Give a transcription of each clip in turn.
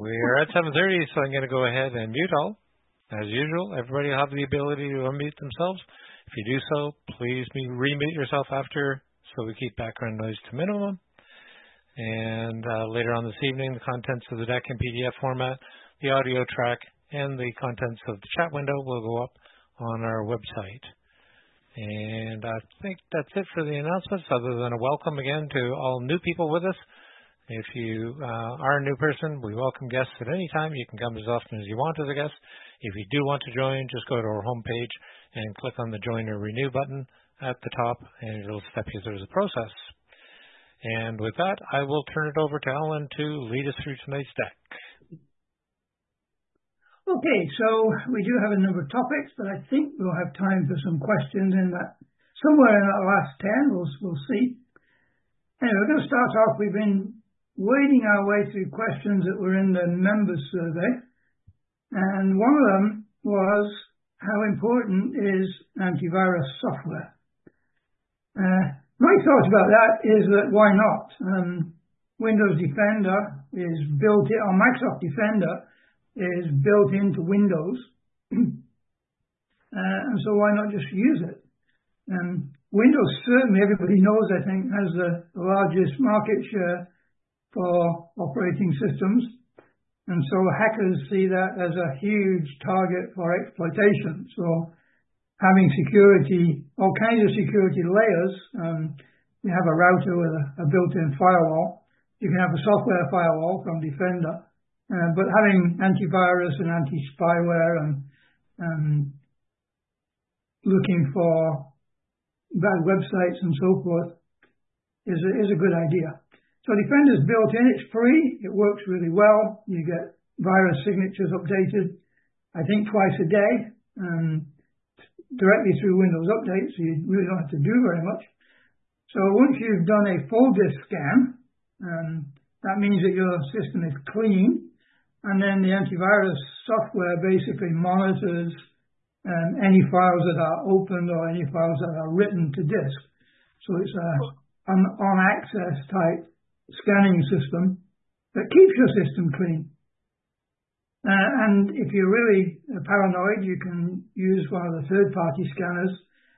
We're at 7:30, so I'm going to go ahead and mute all. As usual, everybody will have the ability to unmute themselves. If you do so, please remute yourself after so we keep background noise to minimum. And later on this evening, the contents of the deck in PDF format, the audio track, and the contents of the chat window will go up on our website. And I think that's it for the announcements, other than a welcome again to all new people with us. If you are a new person, we welcome guests at any time. You can come as often as you want as a guest. If you do want to join, just go to our homepage and click on the Join or Renew button at the top, and it'll step you through the process. And with that, I will turn it over to Alan to lead us through tonight's deck. Okay, so we do have a number of topics, but I think we'll have time for some questions in that. Somewhere in that last 10, we'll see. Anyway, we're going to start off. We've been wading our way through questions that were in the members survey. And one of them was, how important is antivirus software? My thought about that is that why not? Windows Defender is built in, or Microsoft Defender is built into Windows. And so why not just use it? Windows certainly, everybody knows, I think, has the largest market share for operating systems. And so hackers see that as a huge target for exploitation. So having security, all kinds of security layers, you have a router with a built-in firewall. You can have a software firewall from Defender. But having antivirus and anti-spyware and looking for bad websites and so forth is a good idea. So Defender's built in, it's free, it works really well. You get virus signatures updated, I think twice a day, directly through Windows Update, so you really don't have to do very much. So once you've done a full disk scan, that means that your system is clean, and then the antivirus software basically monitors any files that are opened or any files that are written to disk. So it's an on-access type scanning system that keeps your system clean. And if you're really paranoid, you can use one of the third-party scanners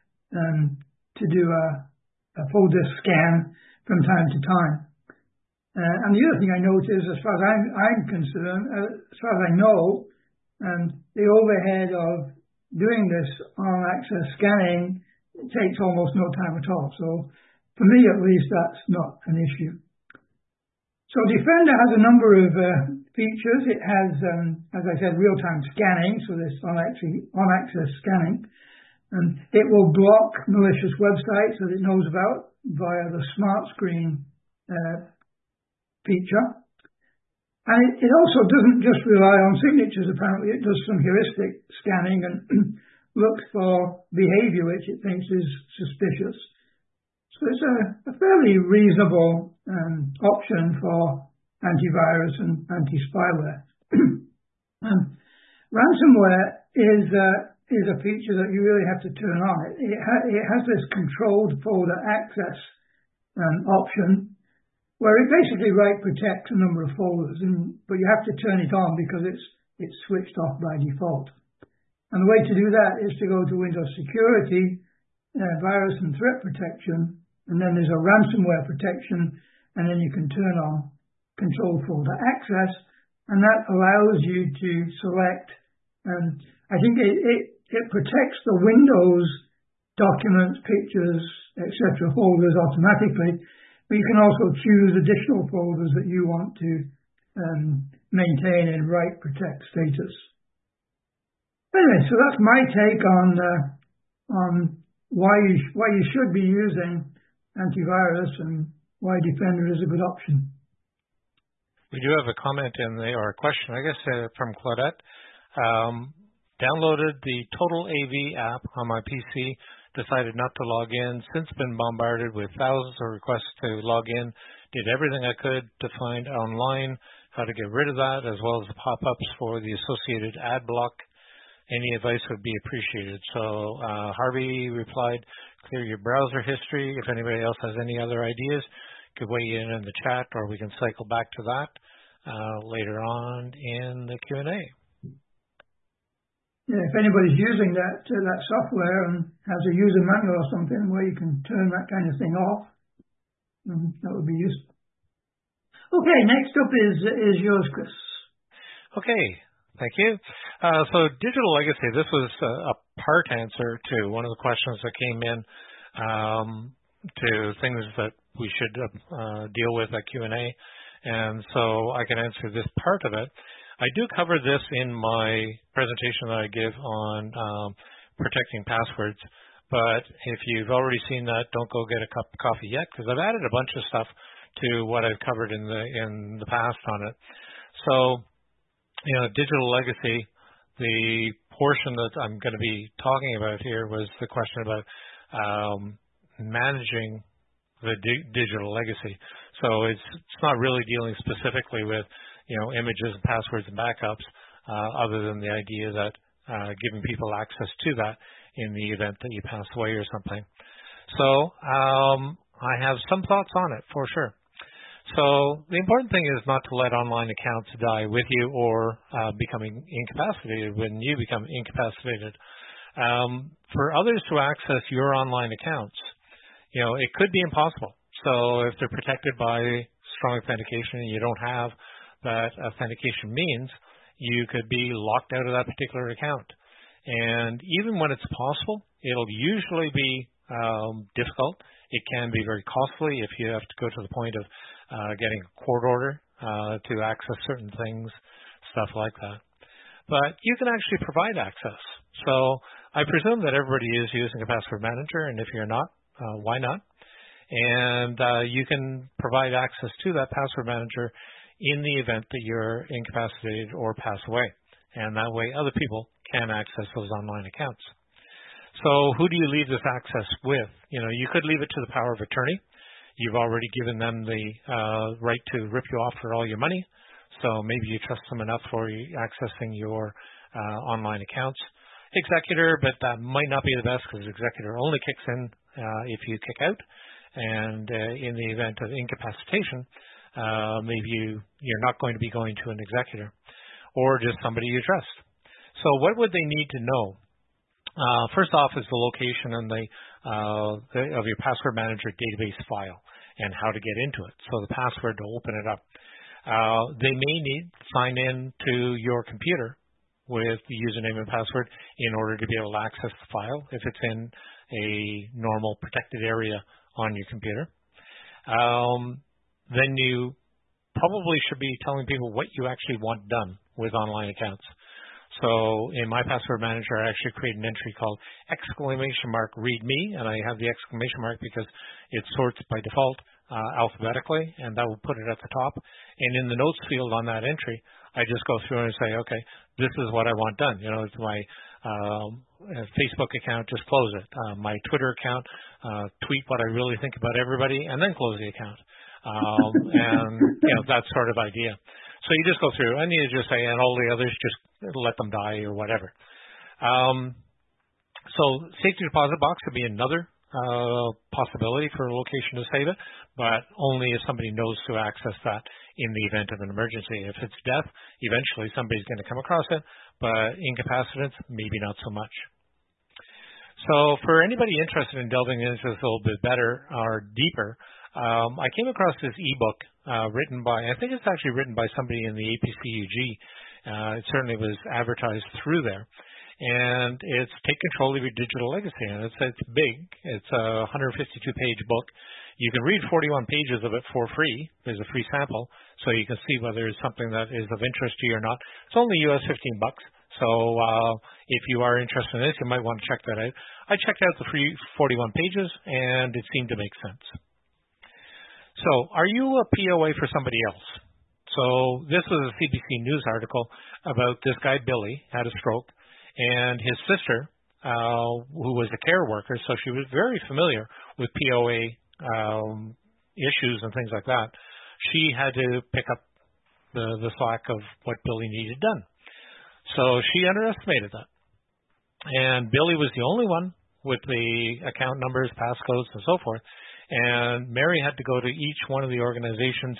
to do a full disk scan from time to time. And the other thing I noticed, as far as I'm concerned, as far as I know, the overhead of doing this on-access scanning takes almost no time at all. So for me, at least, that's not an issue. So Defender has a number of features. It has, as I said, real-time scanning, so this on-access scanning. It will block malicious websites that it knows about via the Smart Screen feature. And it also doesn't just rely on signatures, apparently. It does some heuristic scanning and looks for behavior which it thinks is suspicious. So it's a fairly reasonable option for antivirus and anti-spyware. Ransomware is a feature that you really have to turn on. It has this controlled folder access option where it basically protects a number of folders, but you have to turn it on because it's switched off by default. And the way to do that is to go to Windows Security, Virus and Threat Protection, and then there's a ransomware protection, and then you can turn on control folder access, and that allows you to select, I think it protects the Windows documents, pictures, etc. folders automatically, but you can also choose additional folders that you want to maintain in write protect status. Anyway, so that's my take on why you should be using antivirus and why Defender is a good option. We do have a comment in there, or a question, I guess, from Claudette. Downloaded the Total AV app on my PC, decided not to log in, since been bombarded with thousands of requests to log in, did everything I could to find online how to get rid of that, as well as the pop-ups for the associated ad block. Any advice would be appreciated. So Harvey replied, clear your browser history. If anybody else has any other ideas, could weigh in the chat, or we can cycle back to that. later on in the Q&A. Yeah, if anybody's using that software and has a user manual or something where you can turn that kind of thing off, that would be useful. Okay, next up is yours, Chris. Okay, thank you. So digital legacy, this was a part answer to one of the questions that came in to things that we should deal with at Q&A. And so I can answer this part of it. I do cover this in my presentation that I give on protecting passwords. But if you've already seen that, don't go get a cup of coffee yet, because I've added a bunch of stuff to what I've covered in the past on it. So, digital legacy, the portion that I'm going to be talking about here was the question about managing the digital legacy. So it's not really dealing specifically with images and passwords and backups, other than the idea that giving people access to that in the event that you pass away or something. So I have some thoughts on it for sure. So the important thing is not to let online accounts die with you or becoming incapacitated when you become incapacitated. For others to access your online accounts, it could be impossible. So if they're protected by strong authentication and you don't have that authentication means, you could be locked out of that particular account. And even when it's possible, it'll usually be difficult. It can be very costly if you have to go to the point of getting a court order to access certain things, stuff like that. But you can actually provide access. So I presume that everybody is using a password manager, and if you're not, why not? And you can provide access to that password manager in the event that you're incapacitated or pass away. And that way other people can access those online accounts. So who do you leave this access with? You could leave it to the power of attorney. You've already given them the right to rip you off for all your money. So maybe you trust them enough for accessing your online accounts. Executor, but that might not be the best because executor only kicks in if you kick out. And in the event of incapacitation, maybe you're not going to be going to an executor or just somebody you trust. So what would they need to know? First off is the location and of your password manager database file and how to get into it. So the password to open it up. They may need to sign in to your computer with the username and password in order to be able to access the file if it's in a normal protected area on your computer. Then you probably should be telling people what you actually want done with online accounts. So in my password manager, I actually create an entry called !readme, and I have the exclamation mark because it sorts by default alphabetically, and that will put it at the top. And in the notes field on that entry, I just go through and say, okay, this is what I want done. It's my Facebook account, just close it. My Twitter account, tweet what I really think about everybody, and then close the account. And that sort of idea. So you just go through, and you just say, and all the others, just let them die or whatever. So safety deposit box would be another possibility for a location to save it, but only if somebody knows to access that in the event of an emergency. If it's death, eventually somebody's going to come across it, but incapacitants, maybe not so much. So for anybody interested in delving into this a little bit better or deeper, I came across this ebook written by, I think it's actually written by somebody in the APCUG. It certainly was advertised through there. And it's Take Control of Your Digital Legacy. And it's big. It's a 152-page book. You can read 41 pages of it for free. There's a free sample, so you can see whether it's something that is of interest to you or not. It's only US $15. So if you are interested in this, you might want to check that out. I checked out the free 41 pages, and it seemed to make sense. So are you a POA for somebody else? So this was a CBC News article about this guy, Billy, had a stroke, and his sister, who was a care worker, so she was very familiar with POA issues and things like that. She had to pick up the slack of what Billy needed done. So she underestimated that. And Billy was the only one with the account numbers, passcodes, and so forth. And Mary had to go to each one of the organizations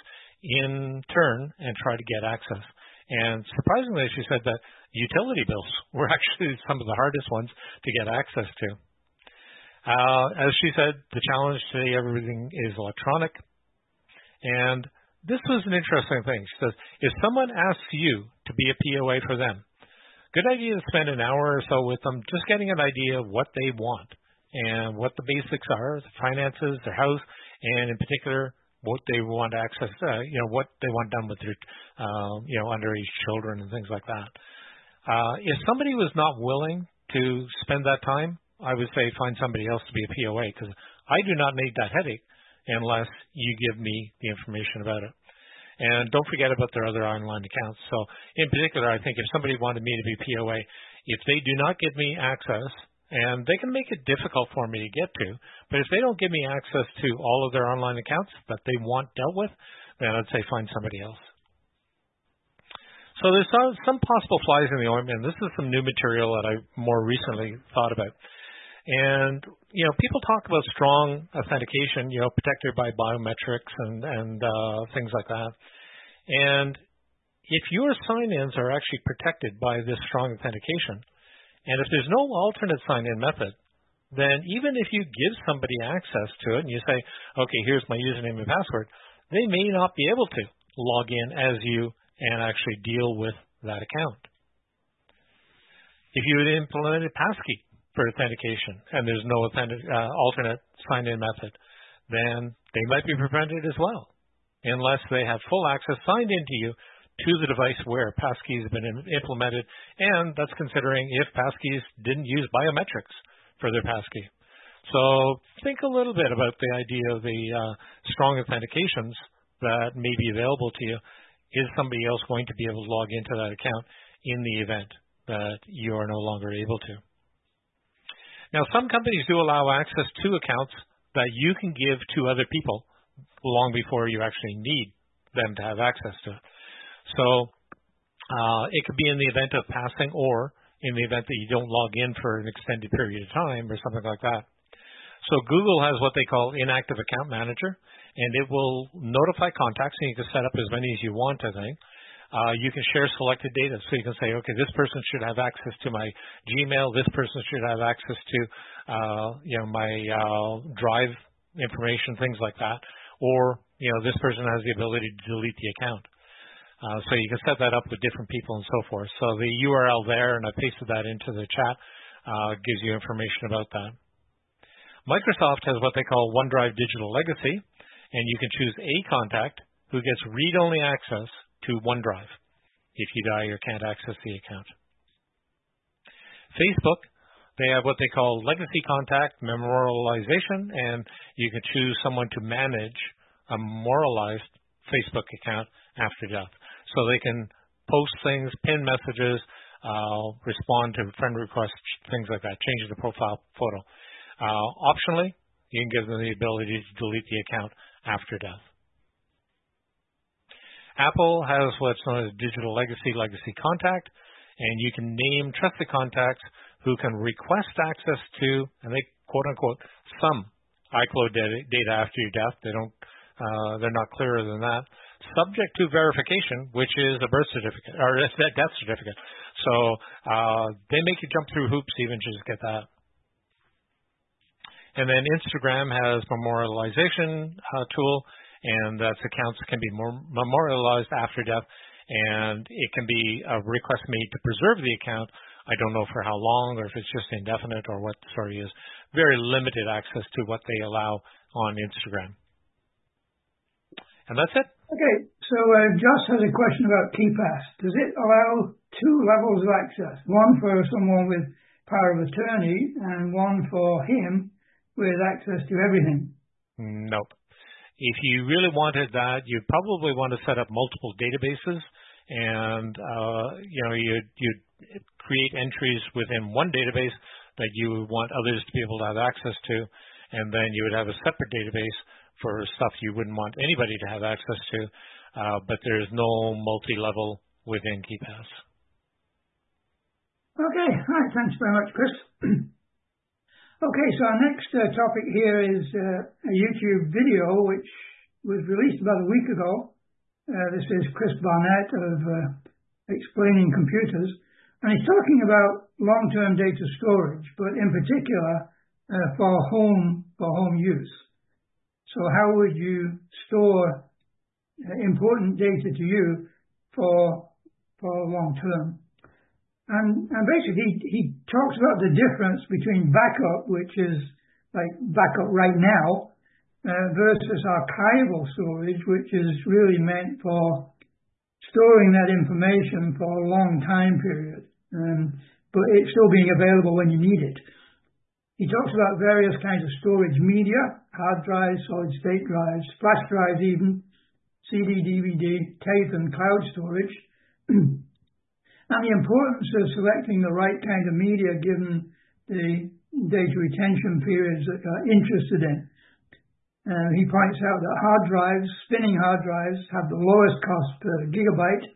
in turn and try to get access. And surprisingly, she said that utility bills were actually some of the hardest ones to get access to. As she said, the challenge today, everything is electronic. And this was an interesting thing. She says, if someone asks you to be a POA for them, good idea to spend an hour or so with them just getting an idea of what they want and what the basics are, the finances, their house, and in particular, what they want access to, what they want done with their, underage children and things like that. If somebody was not willing to spend that time, I would say find somebody else to be a POA, because I do not need that headache unless you give me the information about it. And don't forget about their other online accounts. So in particular, I think if somebody wanted me to be POA, if they do not give me access, and they can make it difficult for me to get to, but if they don't give me access to all of their online accounts that they want dealt with, then I'd say find somebody else. So there's some possible flies in the ointment. This is some new material that I more recently thought about. And, people talk about strong authentication, protected by biometrics and things like that. And if your sign-ins are actually protected by this strong authentication, and if there's no alternate sign-in method, then even if you give somebody access to it and you say, okay, here's my username and password, they may not be able to log in as you and actually deal with that account. If you had implemented passkey for authentication and there's no alternate sign-in method, then they might be prevented as well, unless they have full access signed into you to the device where passkeys have been implemented, and that's considering if passkeys didn't use biometrics for their passkey. So think a little bit about the idea of the strong authentications that may be available to you. Is somebody else going to be able to log into that account in the event that you are no longer able to? Now, some companies do allow access to accounts that you can give to other people long before you actually need them to have access to it. So it could be in the event of passing or in the event that you don't log in for an extended period of time or something like that. So Google has what they call Inactive Account Manager, and it will notify contacts, and you can set up as many as you want, I think. You can share selected data, so you can say, okay, this person should have access to my Gmail, this person should have access to, my Drive information, things like that, or, this person has the ability to delete the account. So you can set that up with different people and so forth. So the URL there, and I pasted that into the chat, gives you information about that. Microsoft has what they call OneDrive Digital Legacy, and you can choose a contact who gets read-only access to OneDrive if you die or can't access the account. Facebook, they have what they call Legacy Contact Memorialization, and you can choose someone to manage a memorialized Facebook account after death. So they can post things, pin messages, respond to friend requests, things like that, change the profile photo. Optionally, you can give them the ability to delete the account after death. Apple has what's known as Digital Legacy Contact, and you can name trusted contacts who can request access to, and they quote-unquote, some iCloud data after your death. They're not clearer than that. Subject to verification, which is a birth certificate, or a death certificate. So they make you jump through hoops even to just get that. And then Instagram has memorialization tool, and that's accounts can be memorialized after death, and it can be a request made to preserve the account. I don't know for how long, or if it's just indefinite, or what the story is. Very limited access to what they allow on Instagram. And that's it. Okay, so Josh has a question about KeePass. Does it allow two levels of access? One for someone with power of attorney, and one for him with access to everything? Nope. If you really wanted that, you'd probably want to set up multiple databases, and you'd create entries within one database that you would want others to be able to have access to, and then you would have a separate database for stuff you wouldn't want anybody to have access to, but there's no multi-level within KeePass. Okay, all right, thanks very much, Chris. Okay, so our next topic here is a YouTube video which was released about a week ago, This is Chris Barnett of Explaining Computers. And he's talking about long-term data storage, but in particular for home use. So how would you store important data to you for long term? And basically he talks about the difference between backup, which is like backup right now, versus archival storage, which is really meant for storing that information for a long time period, but it's still being available when you need it. He talks about various kinds of storage media, hard drives, solid-state drives, flash drives even, CD, DVD, tape and cloud storage, and the importance of selecting the right kind of media given the data retention periods that you're interested in. He points out that hard drives, spinning hard drives, have the lowest cost per gigabyte.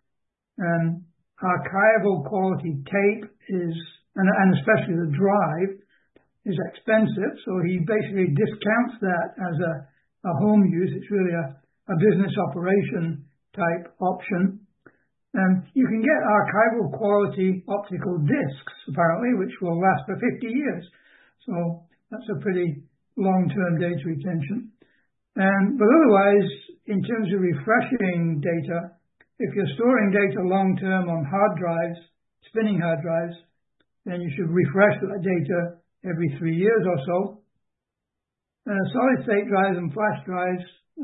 Archival quality tape is, and especially the drive, is expensive. So he basically discounts that as a home use. It's really a business operation type option. You can get archival quality optical discs, apparently, which will last for 50 years. So that's a pretty long-term data retention. But otherwise, in terms of refreshing data, if you're storing data long-term on hard drives, spinning hard drives, then you should refresh that data every 3 years or so. Solid-state drives and flash drives,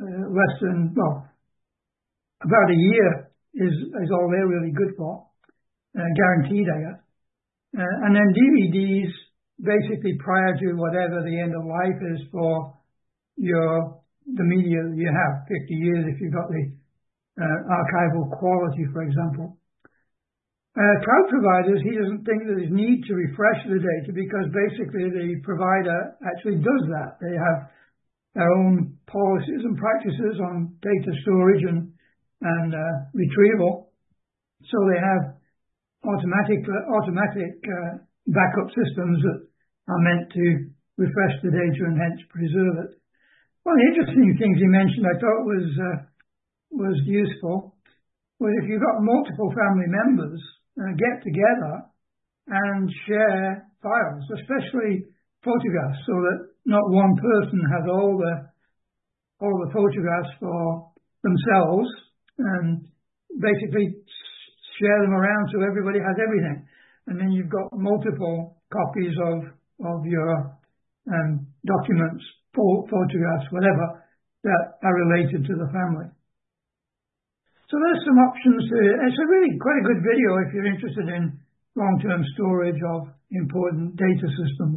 about a year is all they're really good for, guaranteed, I guess. And then DVDs, basically prior to whatever the end of life is for the media you have, 50 years if you've got the archival quality, for example. Cloud providers, he doesn't think that there's need to refresh the data because basically the provider actually does that. They have their own policies and practices on data storage and retrieval. So they have automatic backup systems that are meant to refresh the data and hence preserve it. One of the interesting things he mentioned I thought was useful was if you've got multiple family members get together and share files, especially photographs, so that not one person has all the photographs for themselves, and basically share them around so everybody has everything. And then you've got multiple copies of your documents, photographs, whatever, that are related to the family. So there's some options. It's a really quite a good video if you're interested in long-term storage of important data systems.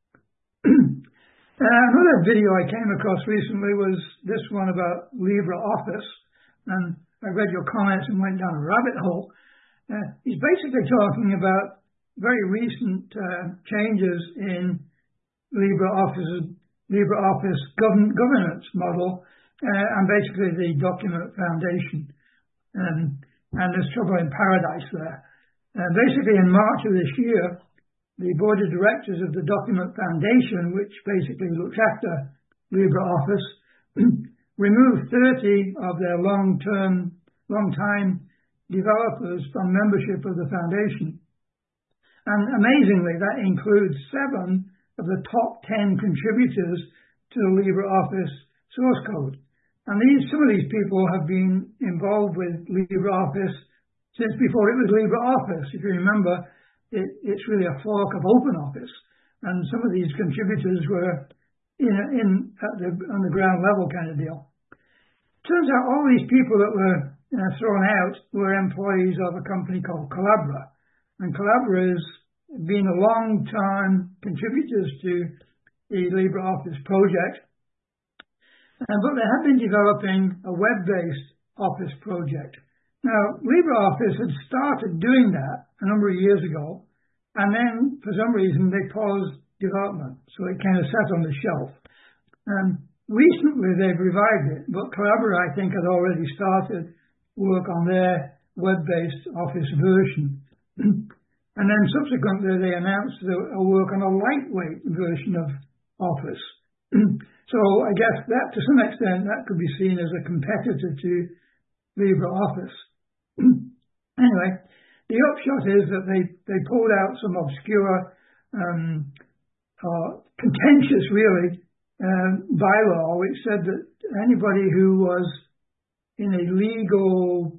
Another video I came across recently was this one about LibreOffice, and I read your comments and went down a rabbit hole. He's basically talking about very recent changes in LibreOffice governance model and basically the document foundation. And there's trouble in paradise there. Basically, in March of this year, the board of directors of the Document Foundation, which basically looks after LibreOffice, removed 30 of their long-time developers from membership of the foundation. And amazingly, that includes 7 of the top 10 contributors to the LibreOffice source code. And some of these people have been involved with LibreOffice since before it was LibreOffice. If you remember, it's really a fork of OpenOffice. And some of these contributors were on the ground level kind of deal. Turns out all these people that were thrown out were employees of a company called Collabra. And Collabra has been a long-time contributors to the LibreOffice project. But they have been developing a web-based Office project. Now, LibreOffice had started doing that a number of years ago, and then for some reason they paused development, so it kind of sat on the shelf. Recently they've revived it, but Collabra, I think, had already started work on their web-based Office version. And then subsequently they announced a work on a lightweight version of Office. So I guess that, to some extent, that could be seen as a competitor to LibreOffice. Anyway, the upshot is that they pulled out some obscure, contentious really, bylaw which said that anybody who was in a legal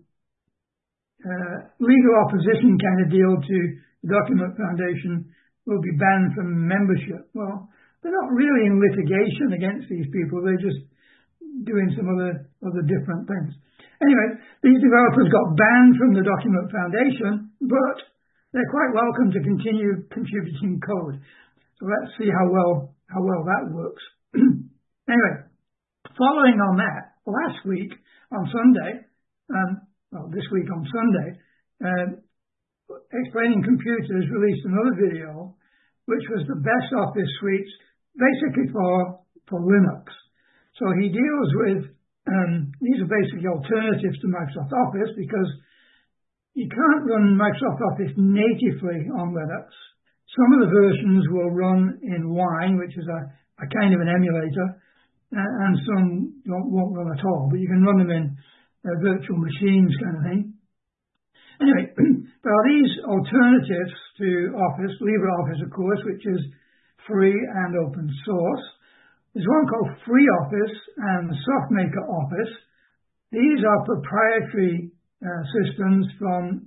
opposition kind of deal to the Document Foundation will be banned from membership. Well, they're not really in litigation against these people. They're just doing some other different things. Anyway, these developers got banned from the Document Foundation, but they're quite welcome to continue contributing code. So let's see how well that works. Anyway, following on that, last week on Sunday, this week on Sunday, Explaining Computers released another video, which was the best Office suites, basically for Linux. So he deals with, these are basically alternatives to Microsoft Office because you can't run Microsoft Office natively on Linux. Some of the versions will run in Wine, which is a kind of an emulator, and some won't run at all, but you can run them in virtual machines kind of thing. Anyway, there are these alternatives to Office, LibreOffice, of course, which is free and open source. There's one called FreeOffice and SoftMaker Office. These are proprietary systems from,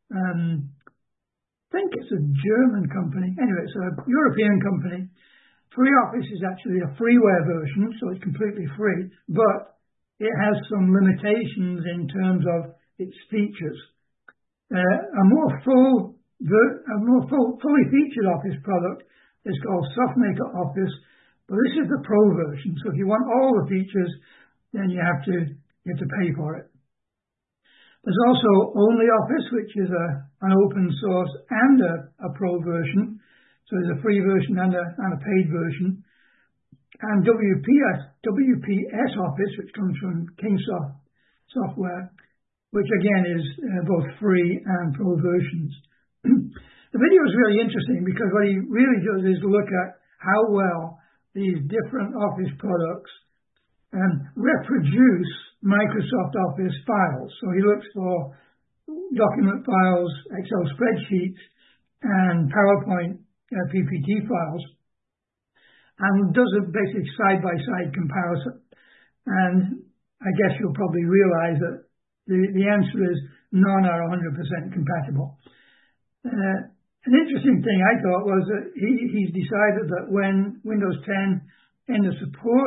I think it's a German company. Anyway, it's a European company. FreeOffice is actually a freeware version, so it's completely free, but it has some limitations in terms of its features. A more fully featured Office product is called SoftMaker Office, but this is the Pro version. So if you want all the features, then you have to pay for it. There's also OnlyOffice, which is an open source and a Pro version. So there's a free version and a paid version. And WPS Office, which comes from Kingsoft Software, which again is both free and Pro versions. The video is really interesting because what he really does is look at how well these different Office products reproduce Microsoft Office files. So he looks for document files, Excel spreadsheets, and PowerPoint PPT files, and does a basic side-by-side comparison. And I guess you'll probably realize that the answer is none are 100% compatible. An interesting thing I thought was that he's decided that when Windows 10 end of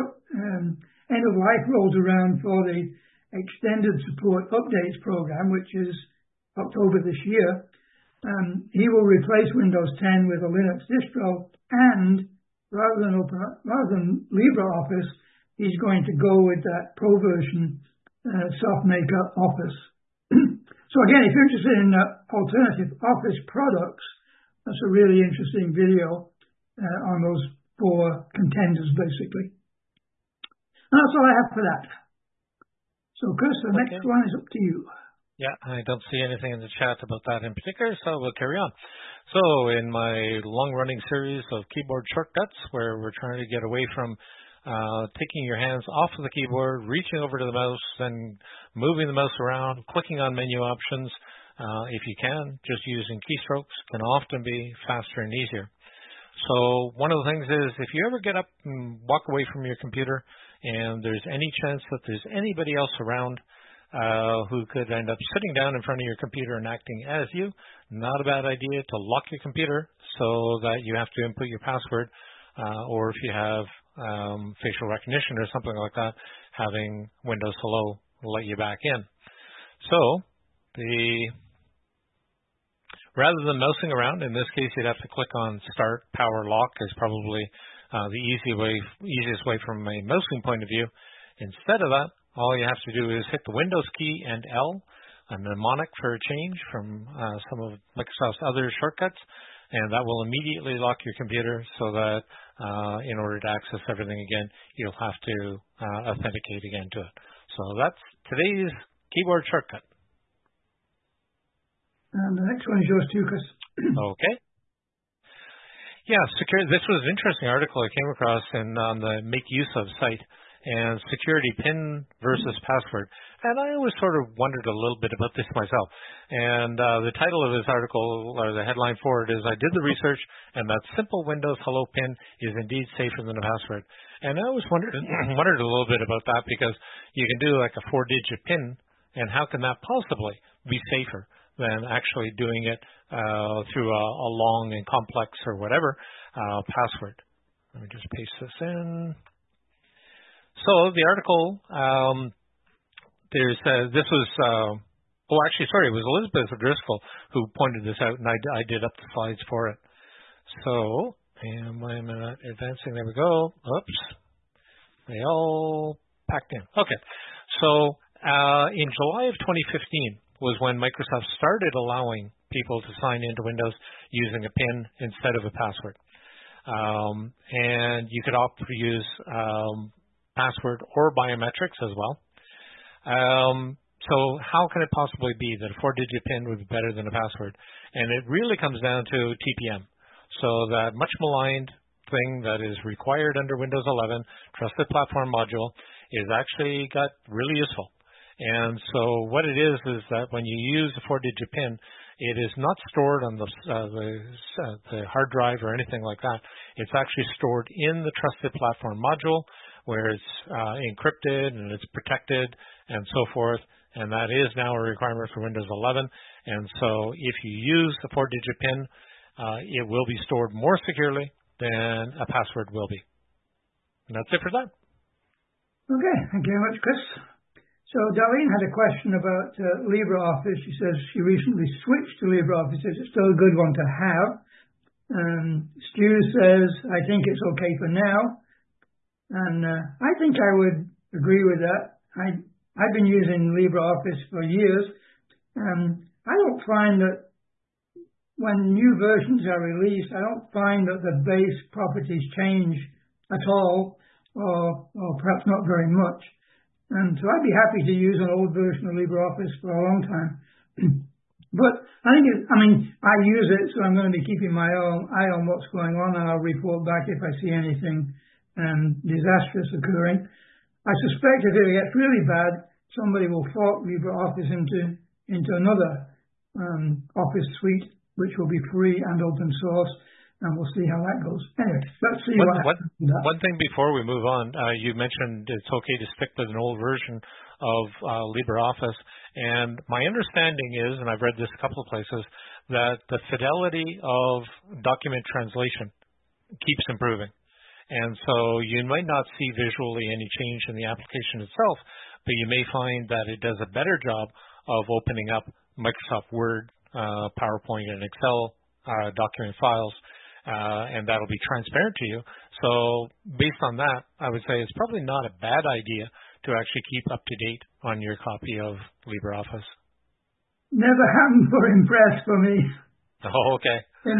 life rolls around for the Extended Support Updates program, which is October this year, he will replace Windows 10 with a Linux distro, and rather than LibreOffice, he's going to go with that Pro version, SoftMaker Office. So again, if you're interested in alternative Office products, that's a really interesting video on those four contenders, basically. And that's all I have for that. So, Chris, the next one is up to you. Yeah, I don't see anything in the chat about that in particular, so we'll carry on. So in my long-running series of keyboard shortcuts, where we're trying to get away from taking your hands off of the keyboard, reaching over to the mouse, and moving the mouse around, clicking on menu options, if you can, just using keystrokes can often be faster and easier. So one of the things is, if you ever get up and walk away from your computer and there's any chance that there's anybody else around who could end up sitting down in front of your computer and acting as you, not a bad idea to lock your computer so that you have to input your password, or if you have facial recognition or something like that, having Windows Hello let you back in. So rather than mousing around, in this case you'd have to click on Start Power Lock is probably the easiest way from a mousing point of view. Instead of that, all you have to do is hit the Windows key and L, a mnemonic for a change from some of Microsoft's other shortcuts, and that will immediately lock your computer so that in order to access everything again, you'll have to authenticate again to it. So that's today's keyboard shortcut. And the next one is yours too, Chris. Okay. Yeah, this was an interesting article I came across on the Make Use Of site. and security PIN versus password. And I always sort of wondered a little bit about this myself. And the title of this article, or the headline for it, is I did the research, and that simple Windows Hello PIN is indeed safer than a password. And I always wondered a little bit about that, because you can do like a 4-digit PIN, and how can that possibly be safer than actually doing it through a long and complex or whatever password? Let me just paste this in. So the article, this was, it was Elizabeth Driscoll who pointed this out, and I did up the slides for it. So, and I'm advancing, there we go. Oops. They all packed in. Okay. So, in July of 2015 was when Microsoft started allowing people to sign into Windows using a PIN instead of a password. And you could opt to use password or biometrics as well. So how can it possibly be that a 4-digit PIN would be better than a password? And it really comes down to TPM. So that much maligned thing that is required under Windows 11, Trusted Platform Module, is actually got really useful. And so what it is that when you use a 4-digit PIN, it is not stored on the hard drive or anything like that. It's actually stored in the Trusted Platform Module, where it's encrypted and it's protected and so forth. And that is now a requirement for Windows 11. And so if you use a 4-digit PIN, it will be stored more securely than a password will be. And that's it for that. Okay, thank you very much, Chris. So Darlene had a question about LibreOffice. She says she recently switched to LibreOffice. It's still a good one to have. Stu says, I think it's okay for now. And I think I would agree with that. I've been using LibreOffice for years. I don't find that when new versions are released, I don't find that the base properties change at all, or perhaps not very much. And so I'd be happy to use an old version of LibreOffice for a long time. But I use it, so I'm going to be keeping my eye on what's going on, and I'll report back if I see anything disastrous occurring. I suspect if it gets really bad, somebody will fork LibreOffice into another Office suite, which will be free and open source, and we'll see how that goes. Anyway, let's see what happens. One thing before we move on, you mentioned it's okay to stick with an old version of LibreOffice, and my understanding is, and I've read this a couple of places, that the fidelity of document translation keeps improving. And so you might not see visually any change in the application itself, but you may find that it does a better job of opening up Microsoft Word, PowerPoint, and Excel document files, and that'll be transparent to you. So based on that, I would say it's probably not a bad idea to actually keep up to date on your copy of LibreOffice. Never happened for Impress for me. Oh, okay.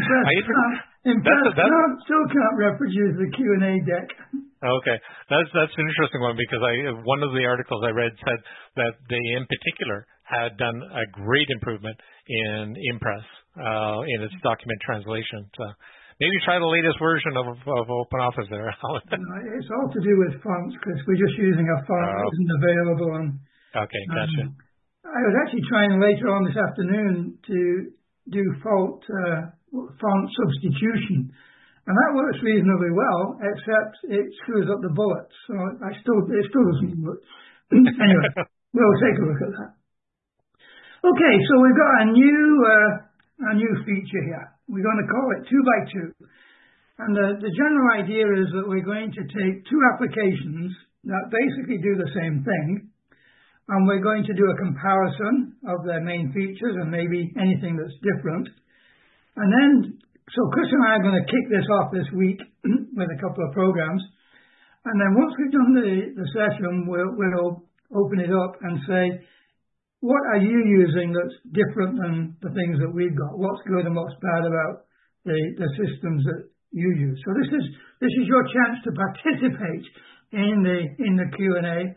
Impress still can't reproduce the Q&A deck. Okay, that's an interesting one, because one of the articles I read said that they in particular had done a great improvement in Impress in its document translation. So maybe try the latest version of OpenOffice there. It's all to do with fonts, because we're just using a font that isn't available on. Okay, gotcha. I was actually trying later on this afternoon to do font substitution, and that works reasonably well, except it screws up the bullets. So it still doesn't work. Anyway, we'll take a look at that. Okay, so we've got a new feature here. We're going to call it 2x2. And the general idea is that we're going to take two applications that basically do the same thing, and we're going to do a comparison of their main features and maybe anything that's different. And then, so Chris and I are going to kick this off this week with a couple of programs. And then once we've done the session, we'll open it up and say, what are you using that's different than the things that we've got? What's good and what's bad about the systems that you use? So this is your chance to participate in the Q&A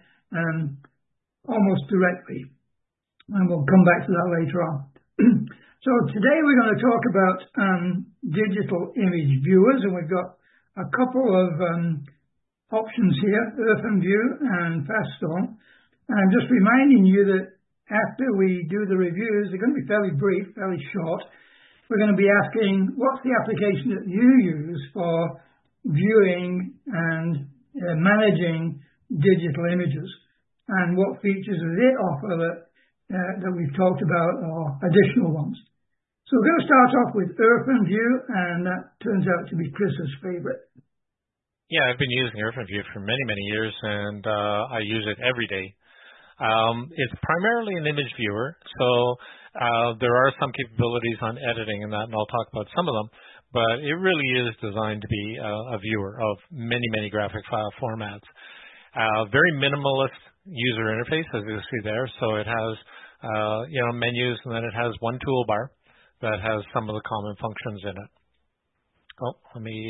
almost directly, and we'll come back to that later on. So today we're going to talk about digital image viewers, and we've got a couple of options here, Earth View and Faststone. And I'm just reminding you that after we do the reviews, they're going to be fairly brief, fairly short. We're going to be asking, what's the application that you use for viewing and managing digital images? And what features does it offer that we've talked about, or additional ones? So we're going to start off with Earth View, and that turns out to be Chris's favorite. Yeah, I've been using Earth View for many, many years, and I use it every day. It's primarily an image viewer, so there are some capabilities on editing and that, and I'll talk about some of them, but it really is designed to be a viewer of many, many graphic file formats. Very minimalist user interface, as you see there. So it has, menus, and then it has one toolbar that has some of the common functions in it. Oh, let me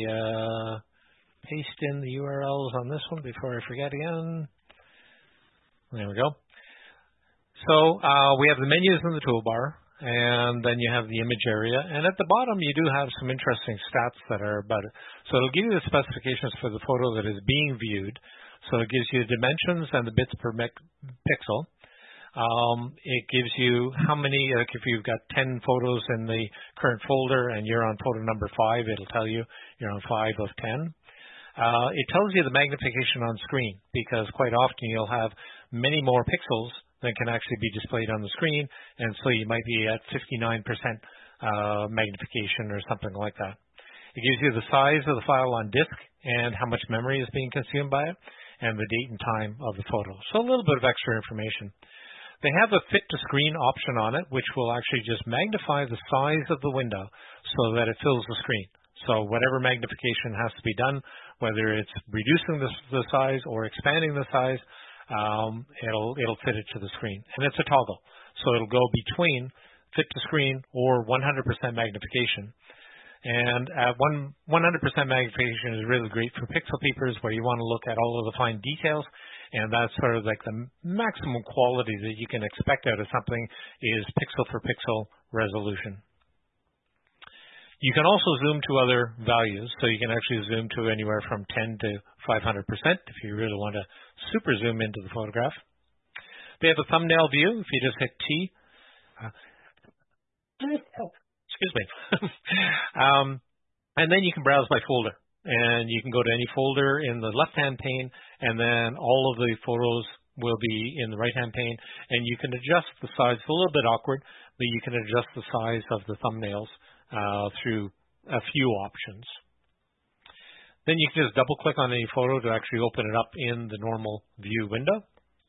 paste in the URLs on this one before I forget again. There we go. So we have the menus in the toolbar, and then you have the image area. And at the bottom, you do have some interesting stats that are about it. So it'll give you the specifications for the photo that is being viewed. So it gives you dimensions and the bits per pixel. It gives you how many, like if you've got 10 photos in the current folder and you're on photo number 5, it'll tell you you're on 5 of 10. It tells you the magnification on screen, because quite often you'll have many more pixels than can actually be displayed on the screen, and so you might be at 59% magnification or something like that. It gives you the size of the file on disk and how much memory is being consumed by it, and the date and time of the photo. So a little bit of extra information. They have a fit to screen option on it, which will actually just magnify the size of the window so that it fills the screen. So whatever magnification has to be done, whether it's reducing the size or expanding the size, it'll fit it to the screen. And it's a toggle. So it'll go between fit to screen or 100% magnification. And at 100% magnification is really great for pixel peepers, where you want to look at all of the fine details, and that's sort of like the maximum quality that you can expect out of something is pixel for pixel resolution. You can also zoom to other values, so you can actually zoom to anywhere from 10 to 500% if you really want to super zoom into the photograph. They have a thumbnail view. If you just hit T, excuse me. And then you can browse by folder, and you can go to any folder in the left-hand pane, and then all of the photos will be in the right-hand pane, and you can adjust the size. It's a little bit awkward, but you can adjust the size of the thumbnails through a few options. Then you can just double-click on any photo to actually open it up in the normal view window.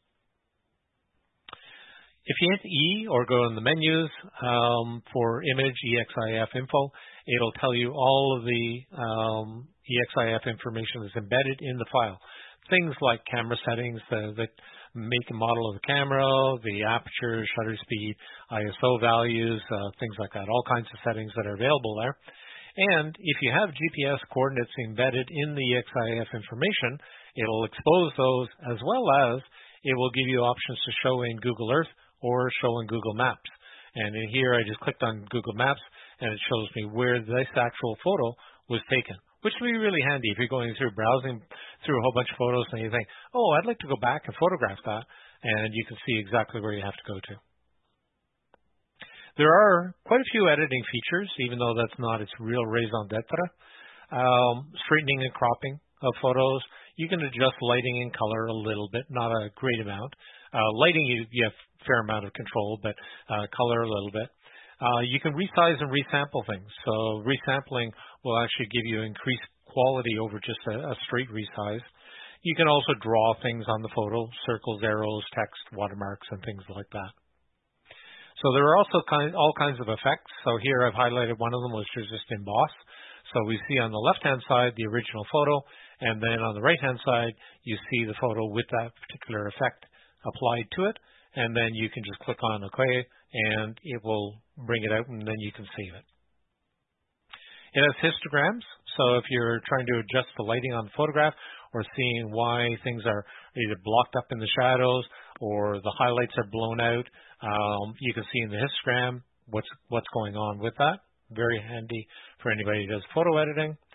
If you hit E or go in the menus for image EXIF info, it'll tell you all of the EXIF information that's embedded in the file. Things like camera settings, the make and model of the camera, the aperture, shutter speed, ISO values, things like that, all kinds of settings that are available there. And if you have GPS coordinates embedded in the EXIF information, it'll expose those, as well as it will give you options to show in Google Earth or show in Google Maps. And in here, I just clicked on Google Maps, and it shows me where this actual photo was taken, which would be really handy if you're going through browsing through a whole bunch of photos and you think, oh, I'd like to go back and photograph that, and you can see exactly where you have to go to. There are quite a few editing features, even though that's not its real raison d'etre. Straightening and cropping of photos. You can adjust lighting and color a little bit, not a great amount. Lighting, you have a fair amount of control, but color a little bit. You can resize and resample things. So resampling will actually give you increased quality over just a straight resize. You can also draw things on the photo, circles, arrows, text, watermarks, and things like that. So there are also all kinds of effects. So here I've highlighted one of them, which is just emboss. So we see on the left-hand side the original photo, and then on the right-hand side you see the photo with that particular effect applied to it, and then you can just click on OK, and it will bring it out, and then you can save it. It has histograms, so if you're trying to adjust the lighting on the photograph or seeing why things are either blocked up in the shadows or the highlights are blown out, you can see in the histogram what's going on with that. Very handy for anybody who does photo editing.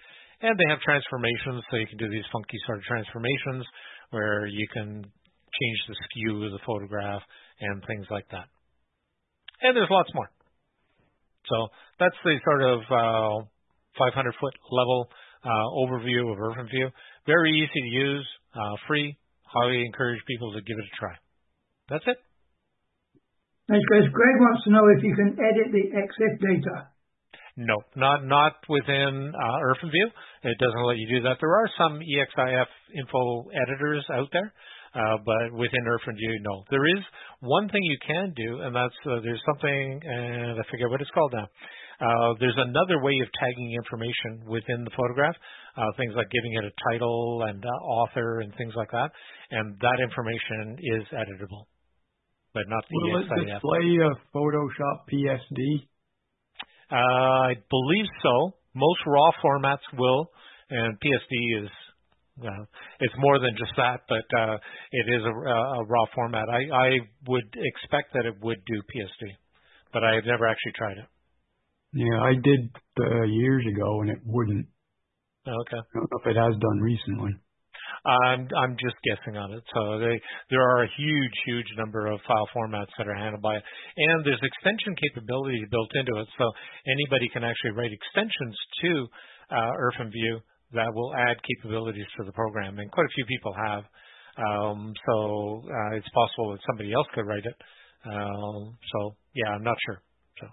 And they have transformations, so you can do these funky sort of transformations where you can change the skew of the photograph and things like that. And there's lots more. So that's the sort of 500-foot level overview of OrphanView. Very easy to use, free. Highly encourage people to give it a try. That's it. Thanks, Chris. Greg wants to know if you can edit the EXIF data. No, not within OrphanView. It doesn't let you do that. There are some EXIF info editors out there, but within OrphanView, no. There is one thing you can do, and that's there's something, and I forget what it's called now. There's another way of tagging information within the photograph, things like giving it a title and author and things like that, and that information is editable, but not the Will EXIF. it display Photoshop PSD? I believe so. Most RAW formats will, and PSD is, it's more than just that, but it is a RAW format. I would expect that it would do PSD, but I have never actually tried it. Yeah, I did years ago, and it wouldn't. Okay. I don't know if it has done recently. I'm just guessing on it. So there are a huge number of file formats that are handled by it, and there's extension capability built into it. So anybody can actually write extensions to OrphanView that will add capabilities to the program, and quite a few people have. So it's possible that somebody else could write it. So yeah, I'm not sure. So.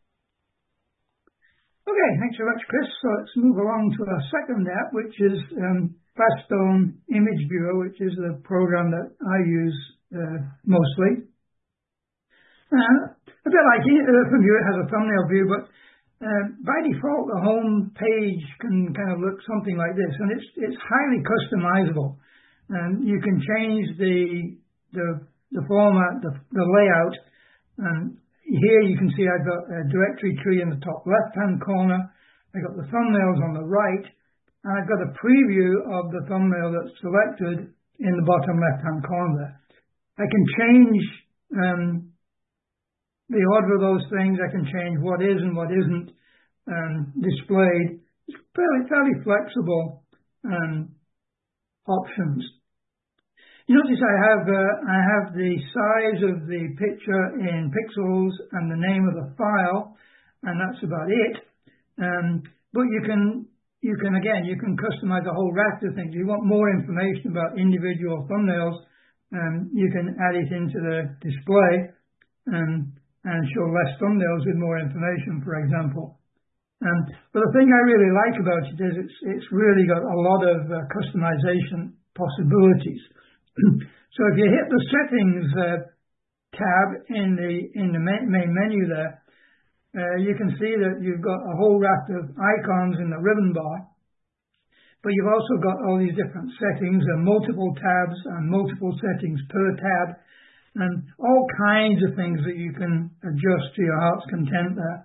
Okay, thanks very much, Chris. So let's move along to our second app, which is Faststone Image Viewer, which is the program that I use mostly. A bit like OrphanView, it has a thumbnail view, but by default, the home page can kind of look something like this, and it's highly customizable. You can change the format, the layout, and here you can see I've got a directory tree in the top left-hand corner. I've got the thumbnails on the right, and I've got a preview of the thumbnail that's selected in the bottom left-hand corner there. I can change the order of those things. I can change what is and what isn't displayed. It's fairly flexible options. You notice I have the size of the picture in pixels and the name of the file, and that's about it. But you can customize a whole raft of things. If you want more information about individual thumbnails, you can add it into the display and show less thumbnails with more information, for example. But the thing I really like about it is it's really got a lot of customization possibilities. So if you hit the settings tab in the main menu there, you can see that you've got a whole raft of icons in the ribbon bar, but you've also got all these different settings and multiple tabs and multiple settings per tab, and all kinds of things that you can adjust to your heart's content there.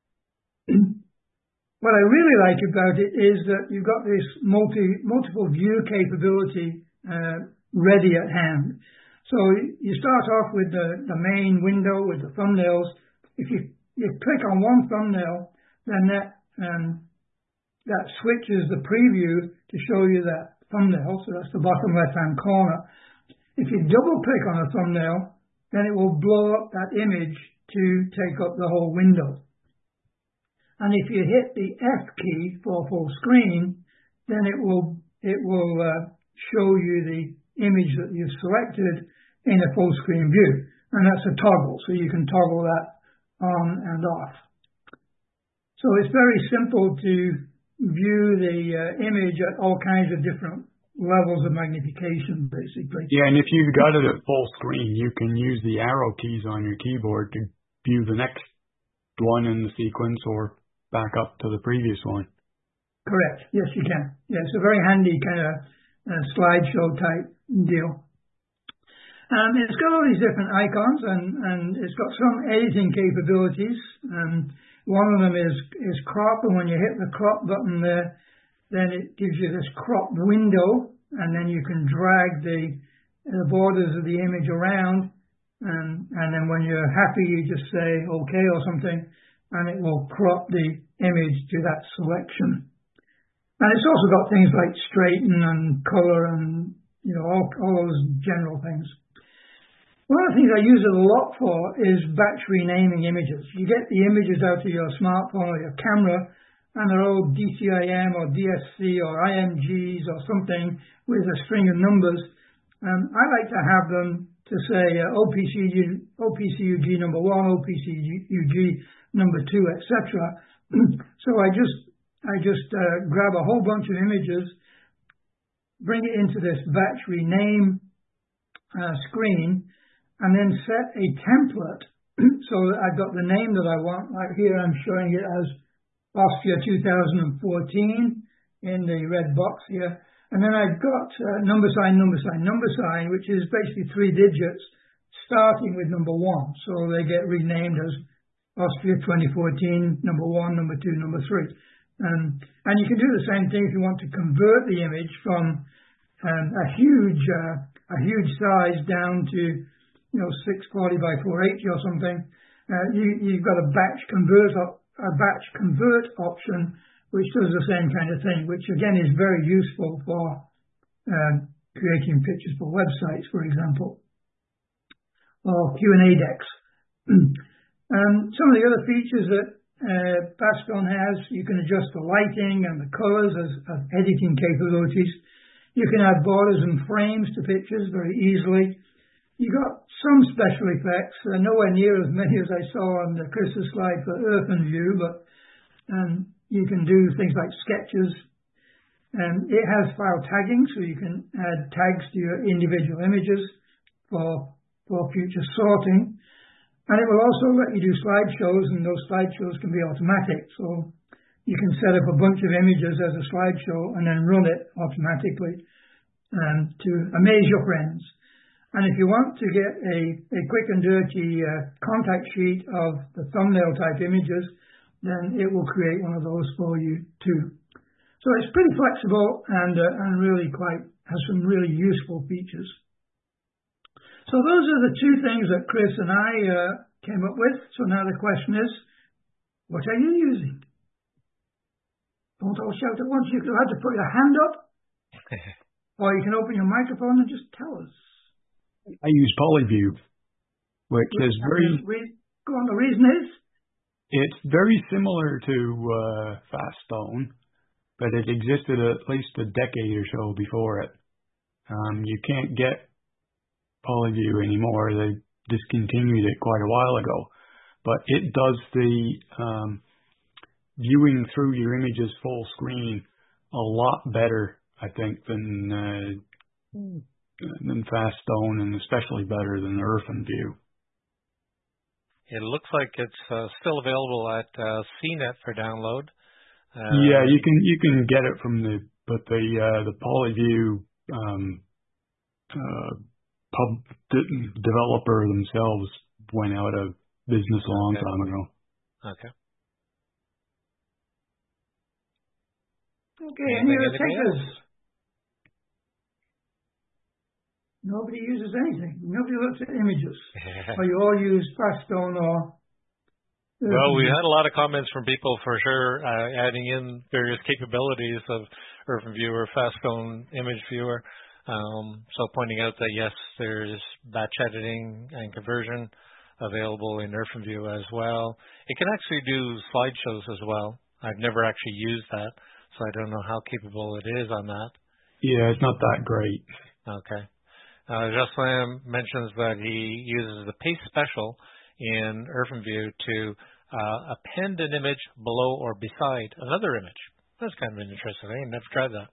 What I really like about it is that you've got this multiple view capability ready at hand. So you start off with the main window with the thumbnails. If you click on one thumbnail, then that switches the preview to show you that thumbnail. So that's the bottom left-hand corner. If you double click on a thumbnail, then it will blow up that image to take up the whole window. And if you hit the F key for full screen, then it will show you the image that you've selected in a full screen view. And that's a toggle, so you can toggle that on and off. So it's very simple to view the image at all kinds of different levels of magnification, basically. Yeah, and if you've got it at full screen, you can use the arrow keys on your keyboard to view the next one in the sequence or back up to the previous one. Correct. Yes, you can. Yeah, it's a very handy kind of slideshow type deal. It's got all these different icons, and it's got some editing capabilities. One of them is crop, and when you hit the crop button there, then it gives you this crop window, and then you can drag the borders of the image around, and then when you're happy, you just say OK or something, and it will crop the image to that selection. And it's also got things like straighten and color and, all those general things. One of the things I use it a lot for is batch renaming images. You get the images out of your smartphone or your camera, and they're all DCIM or DSC or IMGs or something with a string of numbers. I like to have them to say OPCUG number 1, OPCUG number 2, etc. So I just grab a whole bunch of images, bring it into this batch rename screen, and then set a template so that I've got the name that I want. Like here, I'm showing it as Austria 2014 in the red box here. And then I've got number sign, which is basically 3 digits starting with number 1. So they get renamed as Austria 2014, number 1, number 2, number 3. And you can do the same thing if you want to convert the image from a huge size down to 640 by 480 or something. You've got a batch convert option, which does the same kind of thing, which again is very useful for creating pictures for websites, for example, or Q&A decks. Some of the other features that Faststone has, you can adjust the lighting and the colors as editing capabilities. You can add borders and frames to pictures very easily. You got some special effects, nowhere near as many as I saw on the Chris's slide for OpenView, but you can do things like sketches. It has file tagging, so you can add tags to your individual images for future sorting. And it will also let you do slideshows, and those slideshows can be automatic. So you can set up a bunch of images as a slideshow and then run it automatically to amaze your friends. And if you want to get a quick and dirty contact sheet of the thumbnail type images, then it will create one of those for you too. So it's pretty flexible and really has some really useful features. So those are the 2 things that Chris and I came up with. So now the question is, what are you using? Don't all shout at once. You can have to put your hand up, or you can open your microphone and just tell us. I use Polyview, which is Go on, the reason is? It's very similar to Faststone, but it existed at least a decade or so before it. You can't get Polyview anymore. They discontinued it quite a while ago. But it does the viewing through your images full screen a lot better, I think, than Faststone, and especially better than OpenView. It looks like it's still available at CNET for download. Yeah, you can get it from the Polyview developer themselves went out of business a long time ago. Okay. Okay, any other takers? Nobody uses anything. Nobody looks at images. Or you all use Faststone or... Well, we had a lot of comments from people for sure, adding in various capabilities of OpenView or Faststone image viewer. So pointing out that yes, there's batch editing and conversion available in OpenView as well. It can actually do slideshows as well. I've never actually used that, so I don't know how capable it is on that. Yeah, it's not that great. Okay. Jocelyn mentions that he uses the paste special in OpenView to append an image below or beside another image. That's kind of interesting. I never tried that.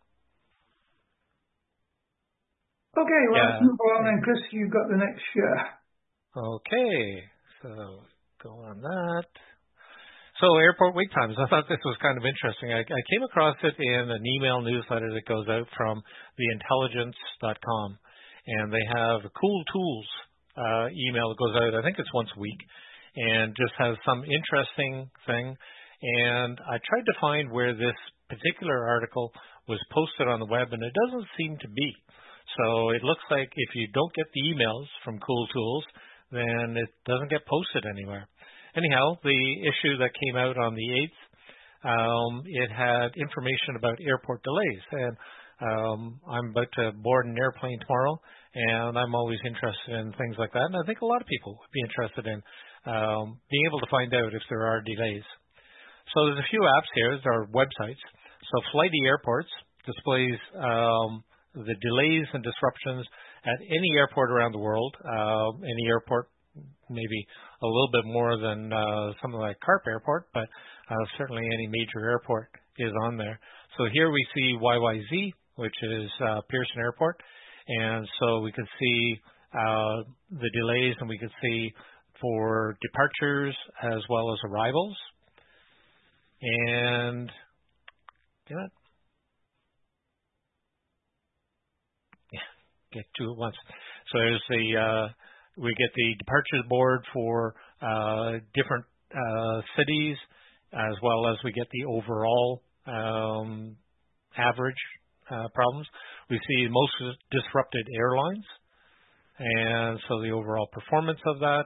Okay, well, let's move on then. Chris, you've got the next share. Okay, so go on that. So airport wait times. I thought this was kind of interesting. I came across it in an email newsletter that goes out from theintelligence.com. And they have a Cool Tools email that goes out, I think it's once a week, and just has some interesting thing. And I tried to find where this particular article was posted on the web, and it doesn't seem to be. So it looks like if you don't get the emails from Cool Tools, then it doesn't get posted anywhere. Anyhow, the issue that came out on the 8th it had information about airport delays. And I'm about to board an airplane tomorrow, and I'm always interested in things like that. And I think a lot of people would be interested in being able to find out if there are delays. So there's a few apps here. There are websites. So Flighty Airports displays the delays and disruptions at any airport around the world. Any airport, maybe a little bit more than something like Carp Airport, but certainly any major airport is on there. So here we see YYZ, which is Pearson Airport. And so we can see the delays, and we can see for departures as well as arrivals. And get two at once. So there's we get the departures board for different cities, as well as we get the overall average problems. We see most disrupted airlines, and so the overall performance of that.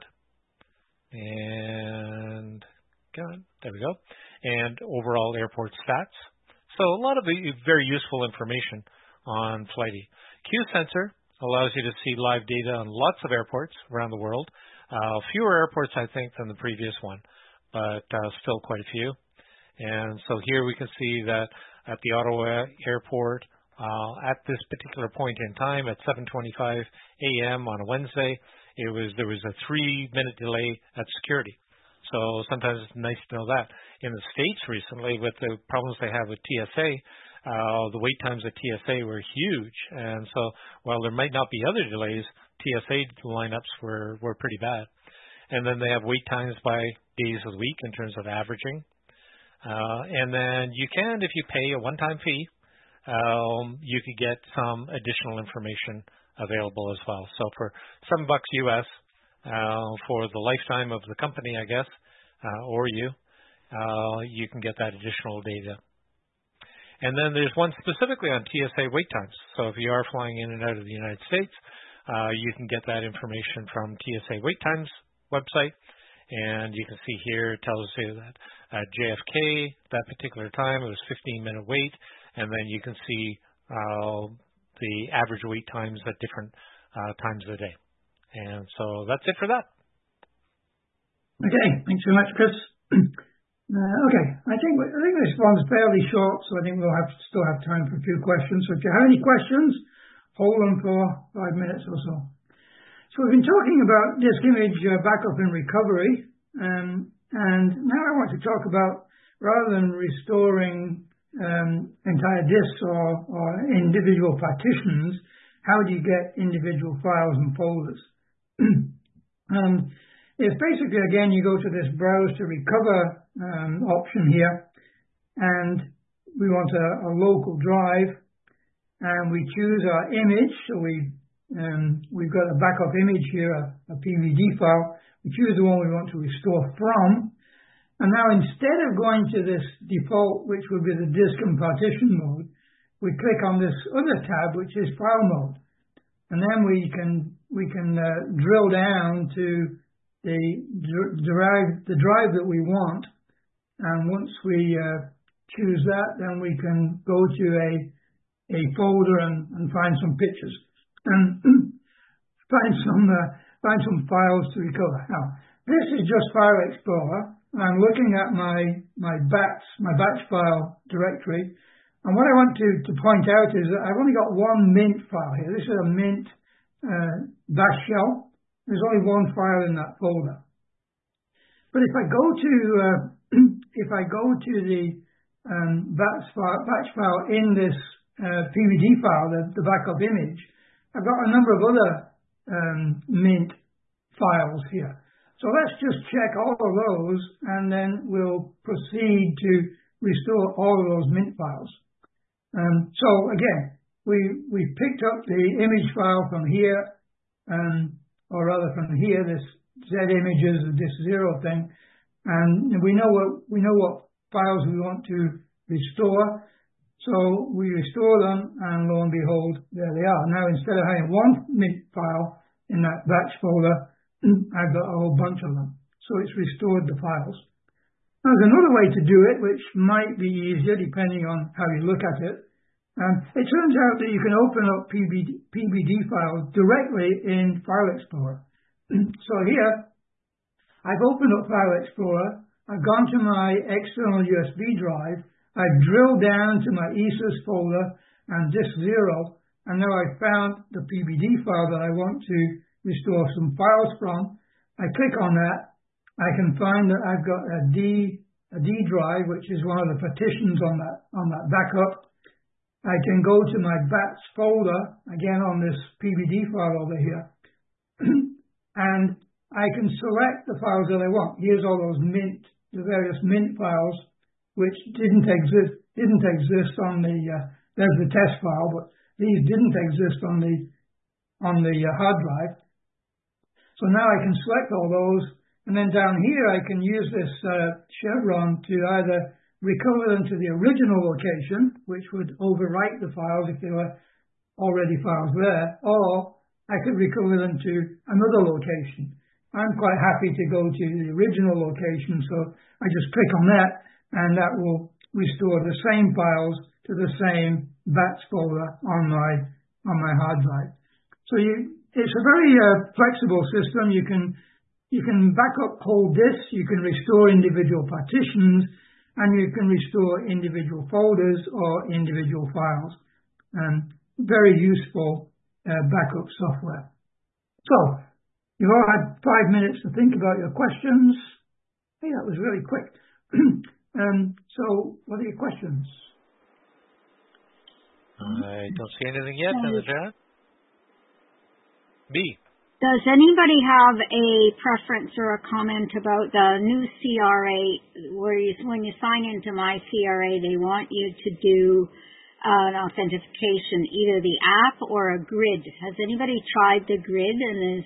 And there we go. And overall airport stats. So a lot of very useful information on Flighty. Q-Sensor allows you to see live data on lots of airports around the world. Fewer airports, I think, than the previous one, but still quite a few. And so here we can see that at the Ottawa Airport, at this particular point in time, at 7:25 a.m. on a Wednesday, there was a 3-minute delay at security. So sometimes it's nice to know that. In the States recently, with the problems they have with TSA, the wait times at TSA were huge. And so while there might not be other delays, TSA lineups were pretty bad. And then they have wait times by days of the week in terms of averaging. And then you can, if you pay a one-time fee, you could get some additional information available as well. So for $7 US, for the lifetime of the company, I guess, or you can get that additional data. And then there's one specifically on TSA wait times. So if you are flying in and out of the United States, you can get that information from TSA wait times website. And you can see here, it tells you that at JFK, that particular time, it was 15-minute wait. And then you can see the average wait times at different times of the day. And so that's it for that. Okay, thanks very much, Chris. Okay, I think this one's fairly short, so I think we'll still have time for a few questions. So if you have any questions, hold them for 5 minutes or so. So we've been talking about disk image backup and recovery, and now I want to talk about, rather than restoring entire disks or individual partitions, how do you get individual files and folders? It's basically, again, you go to this browse to recover option here, and we want a local drive, and we choose our image. So we've got a backup image here, a PVD file. We choose the one we want to restore from. And now instead of going to this default, which would be the disk and partition mode, we click on this other tab, which is file mode. And then we can drill down to the drive that we want. And once we choose that, then we can go to a folder and find some pictures and find some files to recover. Now, this is just File Explorer. I'm looking at my batch file directory, and what I want to point out is that I've only got one Mint file here. This is a Mint bash shell. There's only one file in that folder. But if I go to the batch file in this PVD file, the backup image, I've got a number of other Mint files here. So let's just check all of those, and then we'll proceed to restore all of those Mint files. So again, we picked up the image file from here, or rather from here, this Z images, this 0 thing, and we know what files we want to restore. So we restore them, and lo and behold, there they are. Now, instead of having one Mint file in that batch folder, I've got a whole bunch of them. So it's restored the files. There's another way to do it, which might be easier depending on how you look at it. It turns out that you can open up PBD files directly in File Explorer. So here, I've opened up File Explorer, I've gone to my external USB drive, I've drilled down to my ESUS folder and disk 0, and now I've found the PBD file that I want to restore some files from. I click on that. I can find that I've got a D drive, which is one of the partitions on that backup. I can go to my BATS folder, again on this PBD file over here, and I can select the files that I want. Here's all those the various Mint files, which didn't exist on the, there's the test file, but these didn't exist on the hard drive. So now I can select all those, and then down here I can use this chevron to either recover them to the original location, which would overwrite the files if they were already files there, or I could recover them to another location. I'm quite happy to go to the original location, so I just click on that, and that will restore the same files to the same BATS folder on my hard drive. So it's a very flexible system. You can back up whole disks, you can restore individual partitions, and you can restore individual folders or individual files. Very useful backup software. So, you've all had 5 minutes to think about your questions. Hey, that was really quick. So, what are your questions? I don't see anything yet in the chat. B. Does anybody have a preference or a comment about the new CRA, where when you sign into My CRA, they want you to do an authentication, either the app or a grid? Has anybody tried the grid, and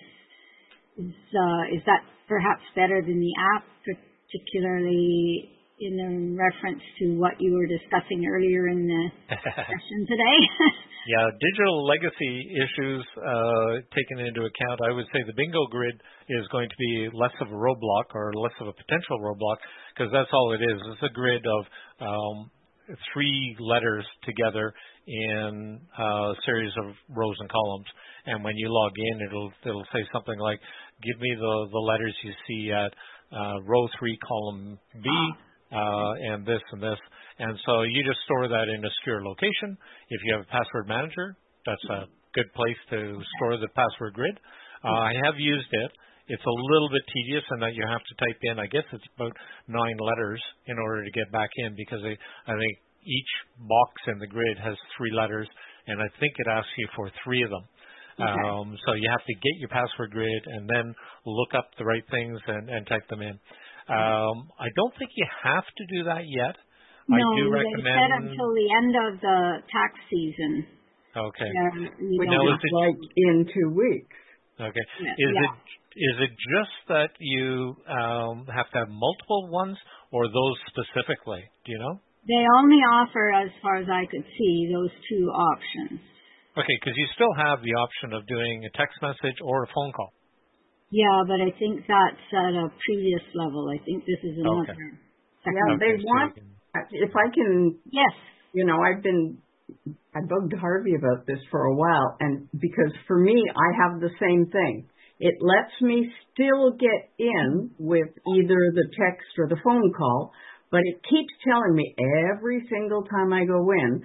is that perhaps better than the app, particularly in reference to what you were discussing earlier in the session today? Yeah, digital legacy issues taken into account, I would say the bingo grid is going to be less of a roadblock or less of a potential roadblock, because that's all it is. It's a grid of 3 letters together in a series of rows and columns. And when you log in, it'll say something like, give me the letters you see at row 3, column B, and this and this. And so you just store that in a secure location. If you have a password manager, that's a good place to store the password grid. I have used it. It's a little bit tedious in that you have to type in, I guess it's about 9 letters in order to get back in, because I think each box in the grid has 3 letters, and I think it asks you for 3 of them. Okay. So you have to get your password grid and then look up the right things and type them in. I don't think you have to do that yet. No, I do recommend. They said until the end of the tax season. Okay. Which is like in 2 weeks. Okay. Is it just that you have to have multiple ones, or those specifically? Do you know? They only offer, as far as I could see, those 2 options. Okay, because you still have the option of doing a text message or a phone call. Yeah, but I think that's at a previous level. I think this is another. Okay. Yeah, they want. If I can. Yes. You know, I bugged Harvey about this for a while, and because for me, I have the same thing. It lets me still get in with either the text or the phone call, but it keeps telling me every single time I go in,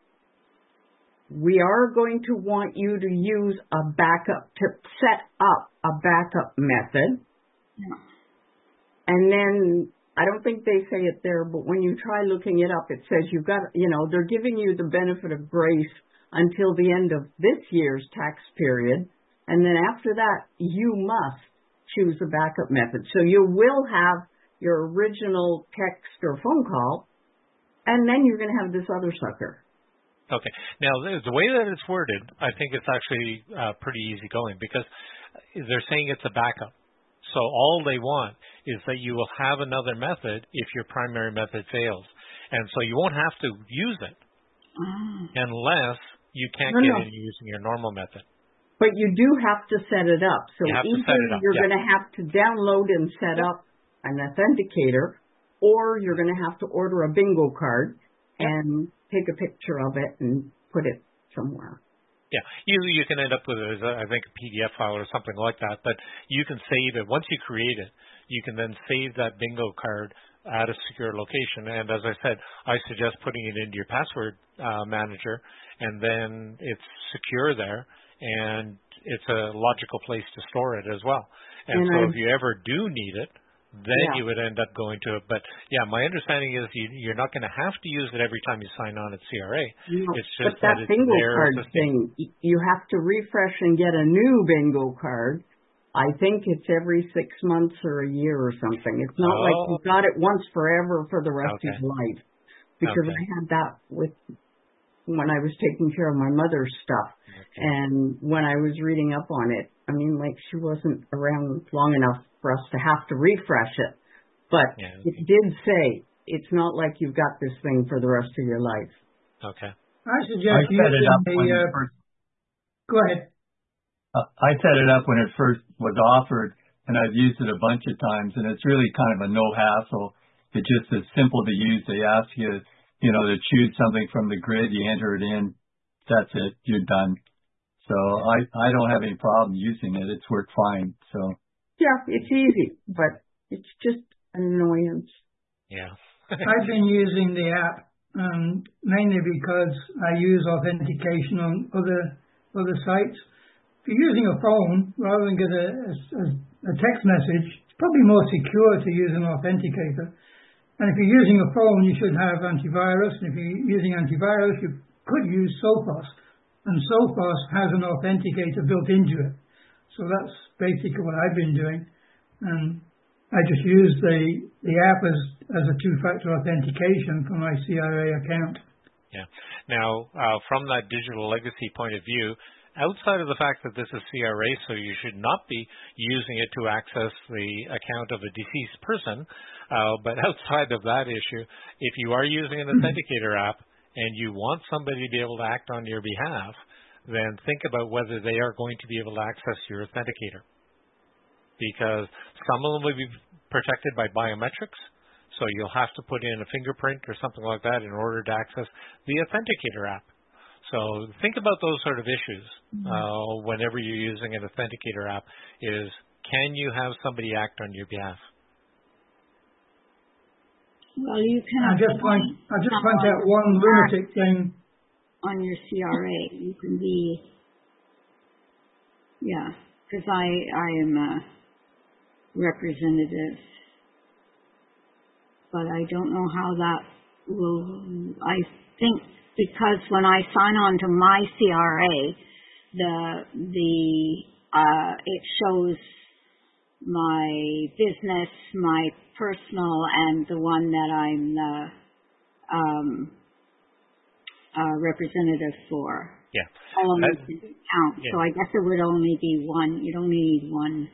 we are going to want you to use a backup, to set up a backup method. Yeah. And then, I don't think they say it there, but when you try looking it up, it says you've got, they're giving you the benefit of grace until the end of this year's tax period. And then after that, you must choose a backup method. So you will have your original text or phone call, and then you're going to have this other sucker. Okay. Now, the way that it's worded, I think it's actually pretty easy going, because they're saying it's a backup. So all they want is that you will have another method if your primary method fails. And so you won't have to use it unless you can't get in using your normal method. But you do have to set it up. So you have to set it up. You're going to have to download and set up an authenticator, or you're going to have to order a bingo card and take a picture of it and put it somewhere. Yeah, you can end up with, I think, a PDF file or something like that, but you can save it. Once you create it, you can then save that bingo card at a secure location. And as I said, I suggest putting it into your password manager, and then it's secure there, and it's a logical place to store it as well. And so if you ever do need it, then you would end up going to it. But yeah, my understanding is you're not going to have to use it every time you sign on at CRA. No, it's just but that it's bingo there card thing, you have to refresh and get a new bingo card. I think it's every 6 months or a year or something. It's not like you got it once forever for the rest of your life. Because I had that with when I was taking care of my mother's stuff. And when I was reading up on it, I mean, like, she wasn't around long enough for us to have to refresh it. But it did say it's not like you've got this thing for the rest of your life. Okay. I suggest using go ahead. I set it up when it first was offered, and I've used it a bunch of times, and it's really kind of a no-hassle. It's just as simple to use. They ask you, to choose something from the grid. You enter it in. That's it. You're done. So I don't have any problem using it. It's worked fine. So yeah, it's easy, but it's just an annoyance. Yeah. I've been using the app mainly because I use authentication on other sites. If you're using a phone rather than get a text message, it's probably more secure to use an authenticator. And if you're using a phone, you should have antivirus. And if you're using antivirus, you could use Sophos. And Sophos has an authenticator built into it. So that's basically what I've been doing. And I just use the app as a two-factor authentication for my CRA account. Yeah. Now, from that digital legacy point of view, outside of the fact that this is CRA, so you should not be using it to access the account of a deceased person, but outside of that issue, if you are using an authenticator app and you want somebody to be able to act on your behalf, then think about whether they are going to be able to access your authenticator. Because some of them will be protected by biometrics, so you'll have to put in a fingerprint or something like that in order to access the authenticator app. So think about those sort of issues whenever you're using an authenticator app, is can you have somebody act on your behalf? Well, you can. I'll just point out one lunatic thing. On your CRA, you can be, because I am a representative, but I don't know how that will, I think because when I sign on to my CRA, it shows my business, my personal, and the one that I'm the representative for. Yeah. All of them count. Yeah. So I guess it would only be one. You'd only need one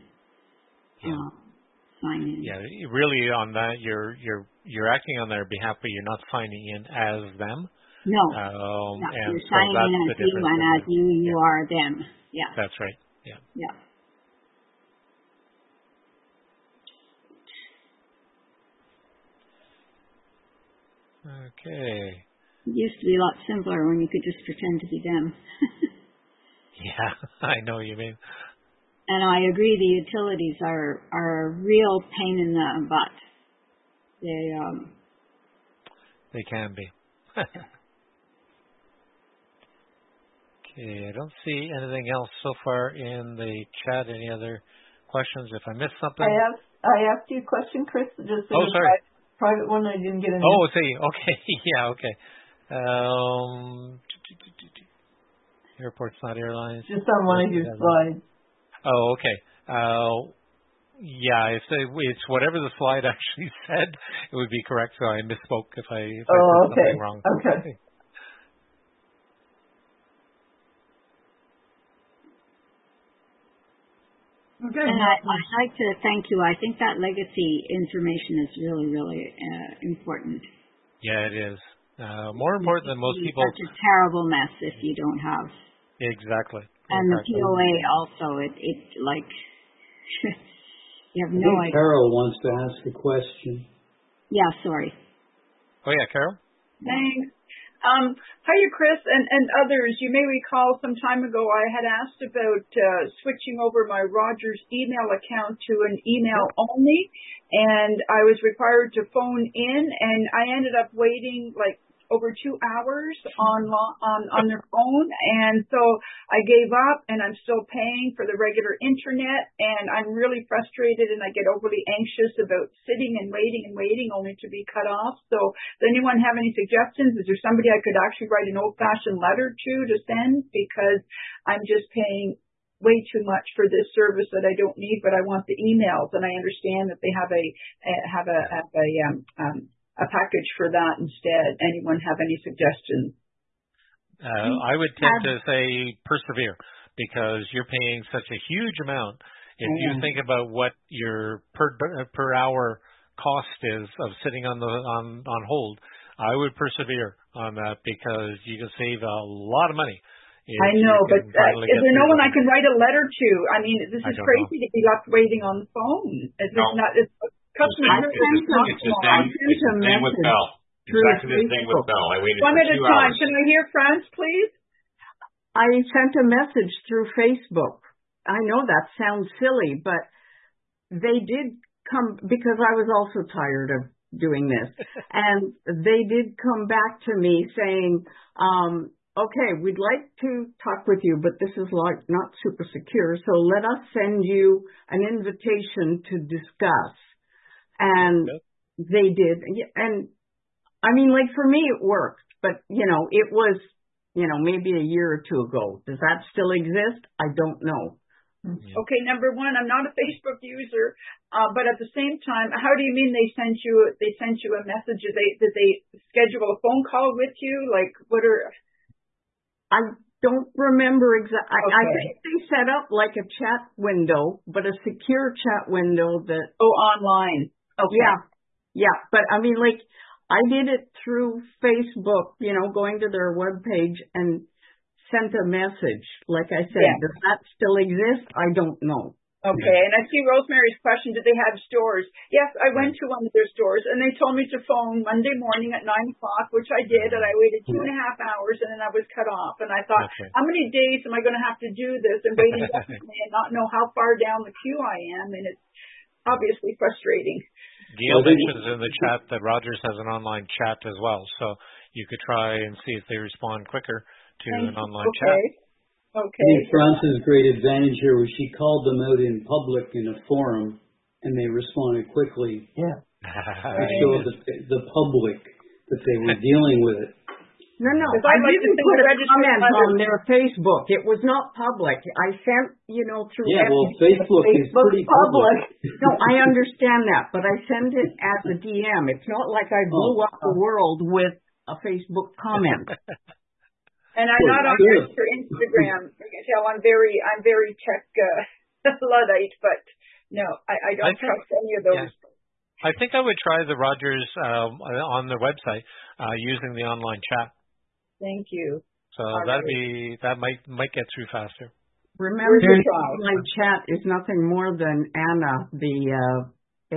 sign in. Yeah, really on that you're acting on their behalf, but you're not signing in as them. No. And you're signing in as you, and as you are them. Yeah. That's right. Yeah. Yeah. Okay. It used to be a lot simpler when you could just pretend to be them. Yeah, I know what you mean. And I agree, the utilities are a real pain in the butt. They can be. Okay, I don't see anything else so far in the chat. Any other questions? If I missed something, I asked you a question, Chris. Just sorry. Private one. I didn't get an answer. See. Okay. Yeah. Okay. Airports, not airlines. Just on one of your slides. Oh, okay. Yeah, if it's whatever the slide actually said, it would be correct. So I misspoke if I said something wrong. Okay. Okay. And I'd like to thank you. I think that legacy information is really, really important. Yeah, it is. More important than most people. It's such a terrible mess if you don't have. Exactly. And the POA also, it's like, you have no idea. Carol wants to ask a question. Yeah, sorry. Oh, yeah, Carol? Thanks. Hiya, Chris and others. You may recall some time ago I had asked about switching over my Rogers email account to an email only, and I was required to phone in, and I ended up waiting like over 2 hours on their phone, and so I gave up, and I'm still paying for the regular internet, and I'm really frustrated, and I get overly anxious about sitting and waiting only to be cut off. So does anyone have any suggestions? Is there somebody I could actually write an old-fashioned letter to send, because I'm just paying way too much for this service that I don't need, but I want the emails, and I understand that they have a package for that instead. Anyone have any suggestions? I would tend to say persevere, because you're paying such a huge amount. If you think about what your per hour cost is of sitting on hold, I would persevere on that, because you can save a lot of money. I know, but is there no one I can write a letter to? I mean, this is crazy to be left waiting on the phone. It's not. Customer it's the same with Bell. Exactly the same with Bell. I waited one for at a 2 time. hours. Can I hear France, please? I sent a message through Facebook. I know that sounds silly, but they did come, because I was also tired of doing this, and they did come back to me saying, okay, we'd like to talk with you, but this is not super secure, so let us send you an invitation to discuss. And they did. And I mean, like, for me, it worked, but, it was, maybe a year or two ago. Does that still exist? I don't know. Okay, number one, I'm not a Facebook user, but at the same time, how do you mean they sent you a message? Did they schedule a phone call with you? Like, I don't remember exactly. Okay. I think they set up like a chat window, but a secure chat window that... Oh, online. Okay. Yeah. But I mean, like, I did it through Facebook, going to their webpage and sent a message. Like I said, does that still exist? I don't know. Okay, and I see Rosemary's question, did they have stores? Yes, I went to one of their stores, and they told me to phone Monday morning at 9 o'clock, which I did, and I waited 2.5 hours, and then I was cut off. And I thought, how many days am I going to have to do this and wait indefinitely and not know how far down the queue I am? And it's obviously frustrating. Gail mentions in the chat that Rogers has an online chat as well, so you could try and see if they respond quicker to an online chat. Okay. I think France's great advantage here was she called them out in public in a forum, and they responded quickly. Yeah. To show the public that they were dealing with it. No. I didn't put a comment on their Facebook. It was not public. I sent, through... Yeah, well, Facebook is pretty public. No, I understand that, but I sent it as a DM. It's not like I blew up the world with a Facebook comment. And I'm not on your Instagram. You can tell I'm very tech Luddite, but no, I don't trust any of those. Yeah. I think I would try the Rogers on their website using the online chat. Thank you. So that might get through faster. Remember, online chat is nothing more than Anna, the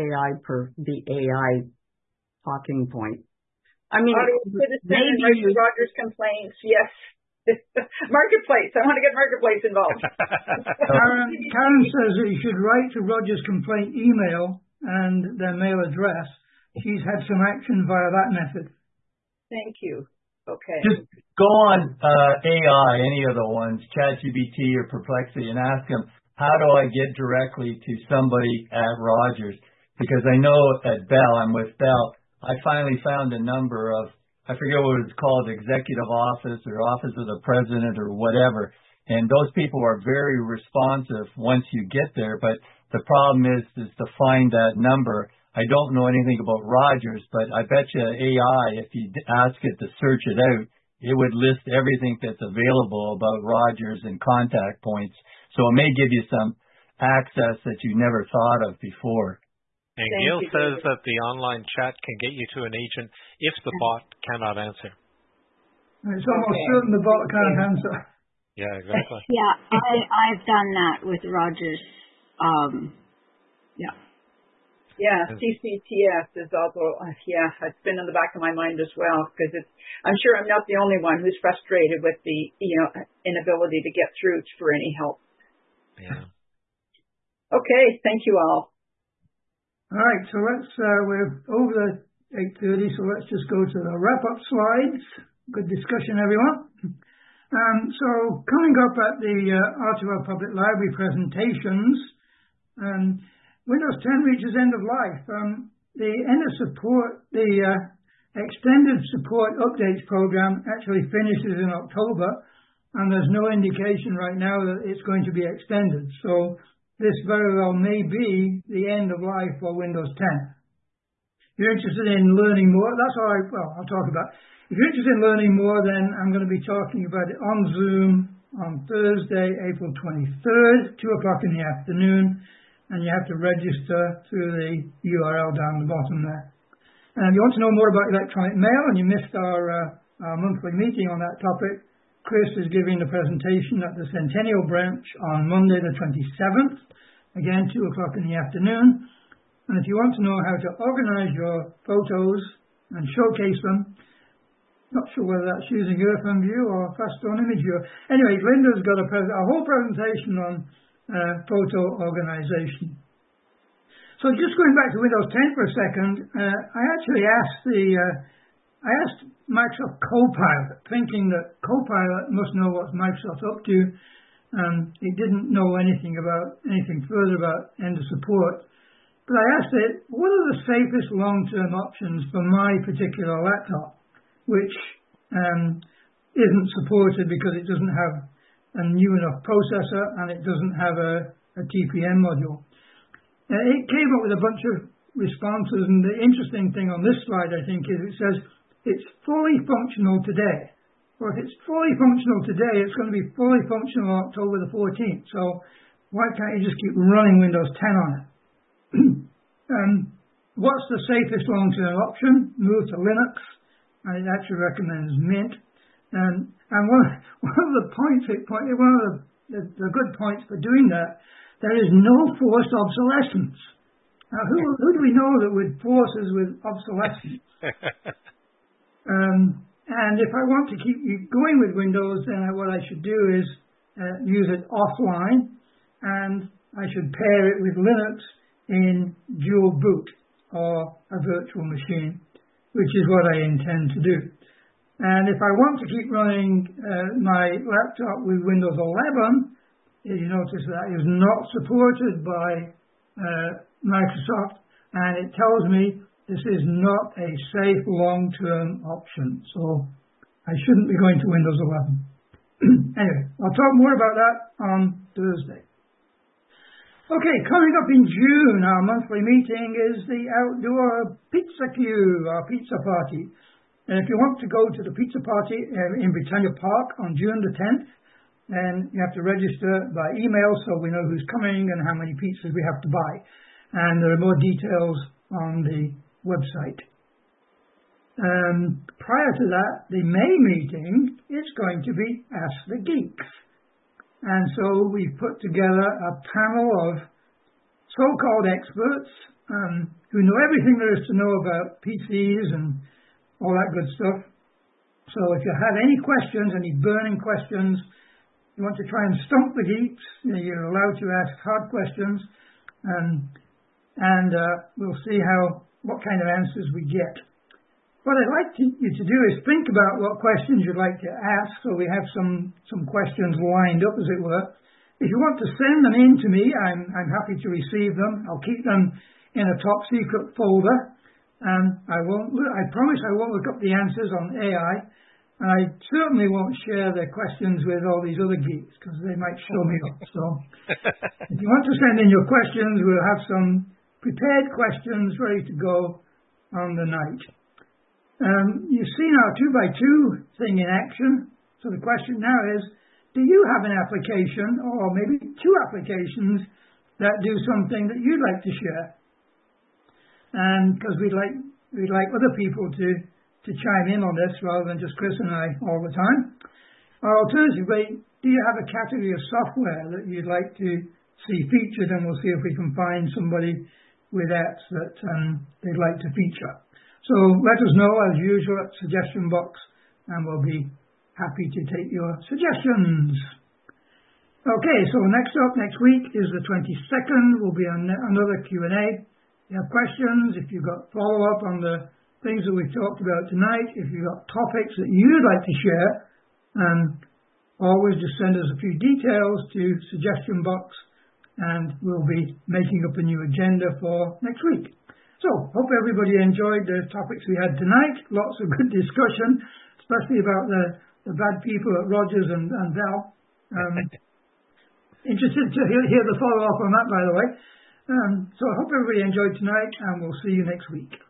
AI talking point. I mean, maybe Rogers complaints. Yes. Marketplace. I want to get Marketplace involved. Karen says that you should write to Rogers complaint email and their mail address. She's had some action via that method. Thank you. Okay. Just go on AI, any of the ones, ChatGPT or Perplexity, and ask them, how do I get directly to somebody at Rogers? Because I know at Bell, I'm with Bell, I finally found a number of, I forget what it's called, executive office or office of the president or whatever. And those people are very responsive once you get there. But the problem is to find that number. I don't know anything about Rogers, but I bet you AI, if you ask it to search it out, it would list everything that's available about Rogers and contact points. So it may give you some access that you never thought of before. And Gail says that the online chat can get you to an agent if the bot cannot answer. It's almost certain the bot can't answer. Yeah, exactly. Yeah, I've done that with Rogers. Yeah. Yeah, CCTF is also, it's been in the back of my mind as well, because I'm sure I'm not the only one who's frustrated with the, inability to get through for any help. Yeah. Okay, thank you all. All right, so we're over the 8:30, so let's just go to the wrap-up slides. Good discussion, everyone. So coming up at the Ottawa Public Library presentations, Windows 10 reaches end of life. The end of support, the extended support updates program actually finishes in October, and there's no indication right now that it's going to be extended. So this very well may be the end of life for Windows 10. If you're interested in learning more, that's all I'll talk about. If you're interested in learning more, then I'm going to be talking about it on Zoom on Thursday, April 23rd, 2 o'clock in the afternoon. And you have to register through the URL down the bottom there. And if you want to know more about electronic mail and you missed our monthly meeting on that topic, Chris is giving the presentation at the Centennial Branch on Monday the 27th, again 2 o'clock in the afternoon. And if you want to know how to organize your photos and showcase them, not sure whether that's using Earthworm View or Faststone Image Viewer. Anyway, Linda's got a whole presentation on photo organization. So just going back to Windows 10 for a second, I actually asked Microsoft Copilot, thinking that Copilot must know what Microsoft's up to. It didn't know anything further about end of support. But I asked it, what are the safest long-term options for my particular laptop, which isn't supported because it doesn't have a new enough processor, and it doesn't have a TPM module. It came up with a bunch of responses, and the interesting thing on this slide, I think, is it says it's fully functional today. Well, if it's fully functional today, it's going to be fully functional on October the 14th. So why can't you just keep running Windows 10 on it? What's the safest long-term option? Move to Linux, and it actually recommends Mint. And one of the good points for doing that, there is no forced obsolescence. Now, who do we know that would force us with obsolescence? And if I want to keep going with Windows, then what I should do is use it offline, and I should pair it with Linux in dual boot or a virtual machine, which is what I intend to do. And if I want to keep running my laptop with Windows 11, you notice that is not supported by Microsoft, and it tells me this is not a safe long-term option. So I shouldn't be going to Windows 11. Anyway, I'll talk more about that on Thursday. Okay, coming up in June, our monthly meeting is the outdoor pizza queue, our pizza party. And if you want to go to the pizza party in Britannia Park on June the 10th, then you have to register by email so we know who's coming and how many pizzas we have to buy. And there are more details on the website. Prior to that, the May meeting is going to be Ask the Geeks. And so we've put together a panel of so-called experts who know everything there is to know about PCs and all that good stuff. So if you have any questions, any burning questions, you want to try and stump the geeks, you're allowed to ask hard questions, and we'll see what kind of answers we get. What I'd like you to do is think about what questions you'd like to ask, so we have some questions lined up, as it were. If you want to send them in to me, I'm happy to receive them. I'll keep them in a top secret folder. I promise I won't look up the answers on AI, and I certainly won't share the questions with all these other geeks, because they might show me up. So if you want to send in your questions, we'll have some prepared questions ready to go on the night. You've seen our 2x2 thing in action. So the question now is, do you have an application, or maybe two applications, that do something that you'd like to share? And because we'd like other people to chime in on this rather than just Chris and I all the time. Or alternatively, do you have a category of software that you'd like to see featured, and we'll see if we can find somebody widgets that they'd like to feature. So let us know, as usual, at suggestion box, and we'll be happy to take your suggestions. Okay, so next week is the 22nd. Will be another Q&A. If you have questions, if you've got follow-up on the things that we've talked about tonight, if you've got topics that you'd like to share, always just send us a few details to suggestion box, and we'll be making up a new agenda for next week. So, hope everybody enjoyed the topics we had tonight. Lots of good discussion, especially about the bad people at Rogers and Bell. Interested to hear the follow-up on that, by the way. So I hope everybody enjoyed tonight, and we'll see you next week.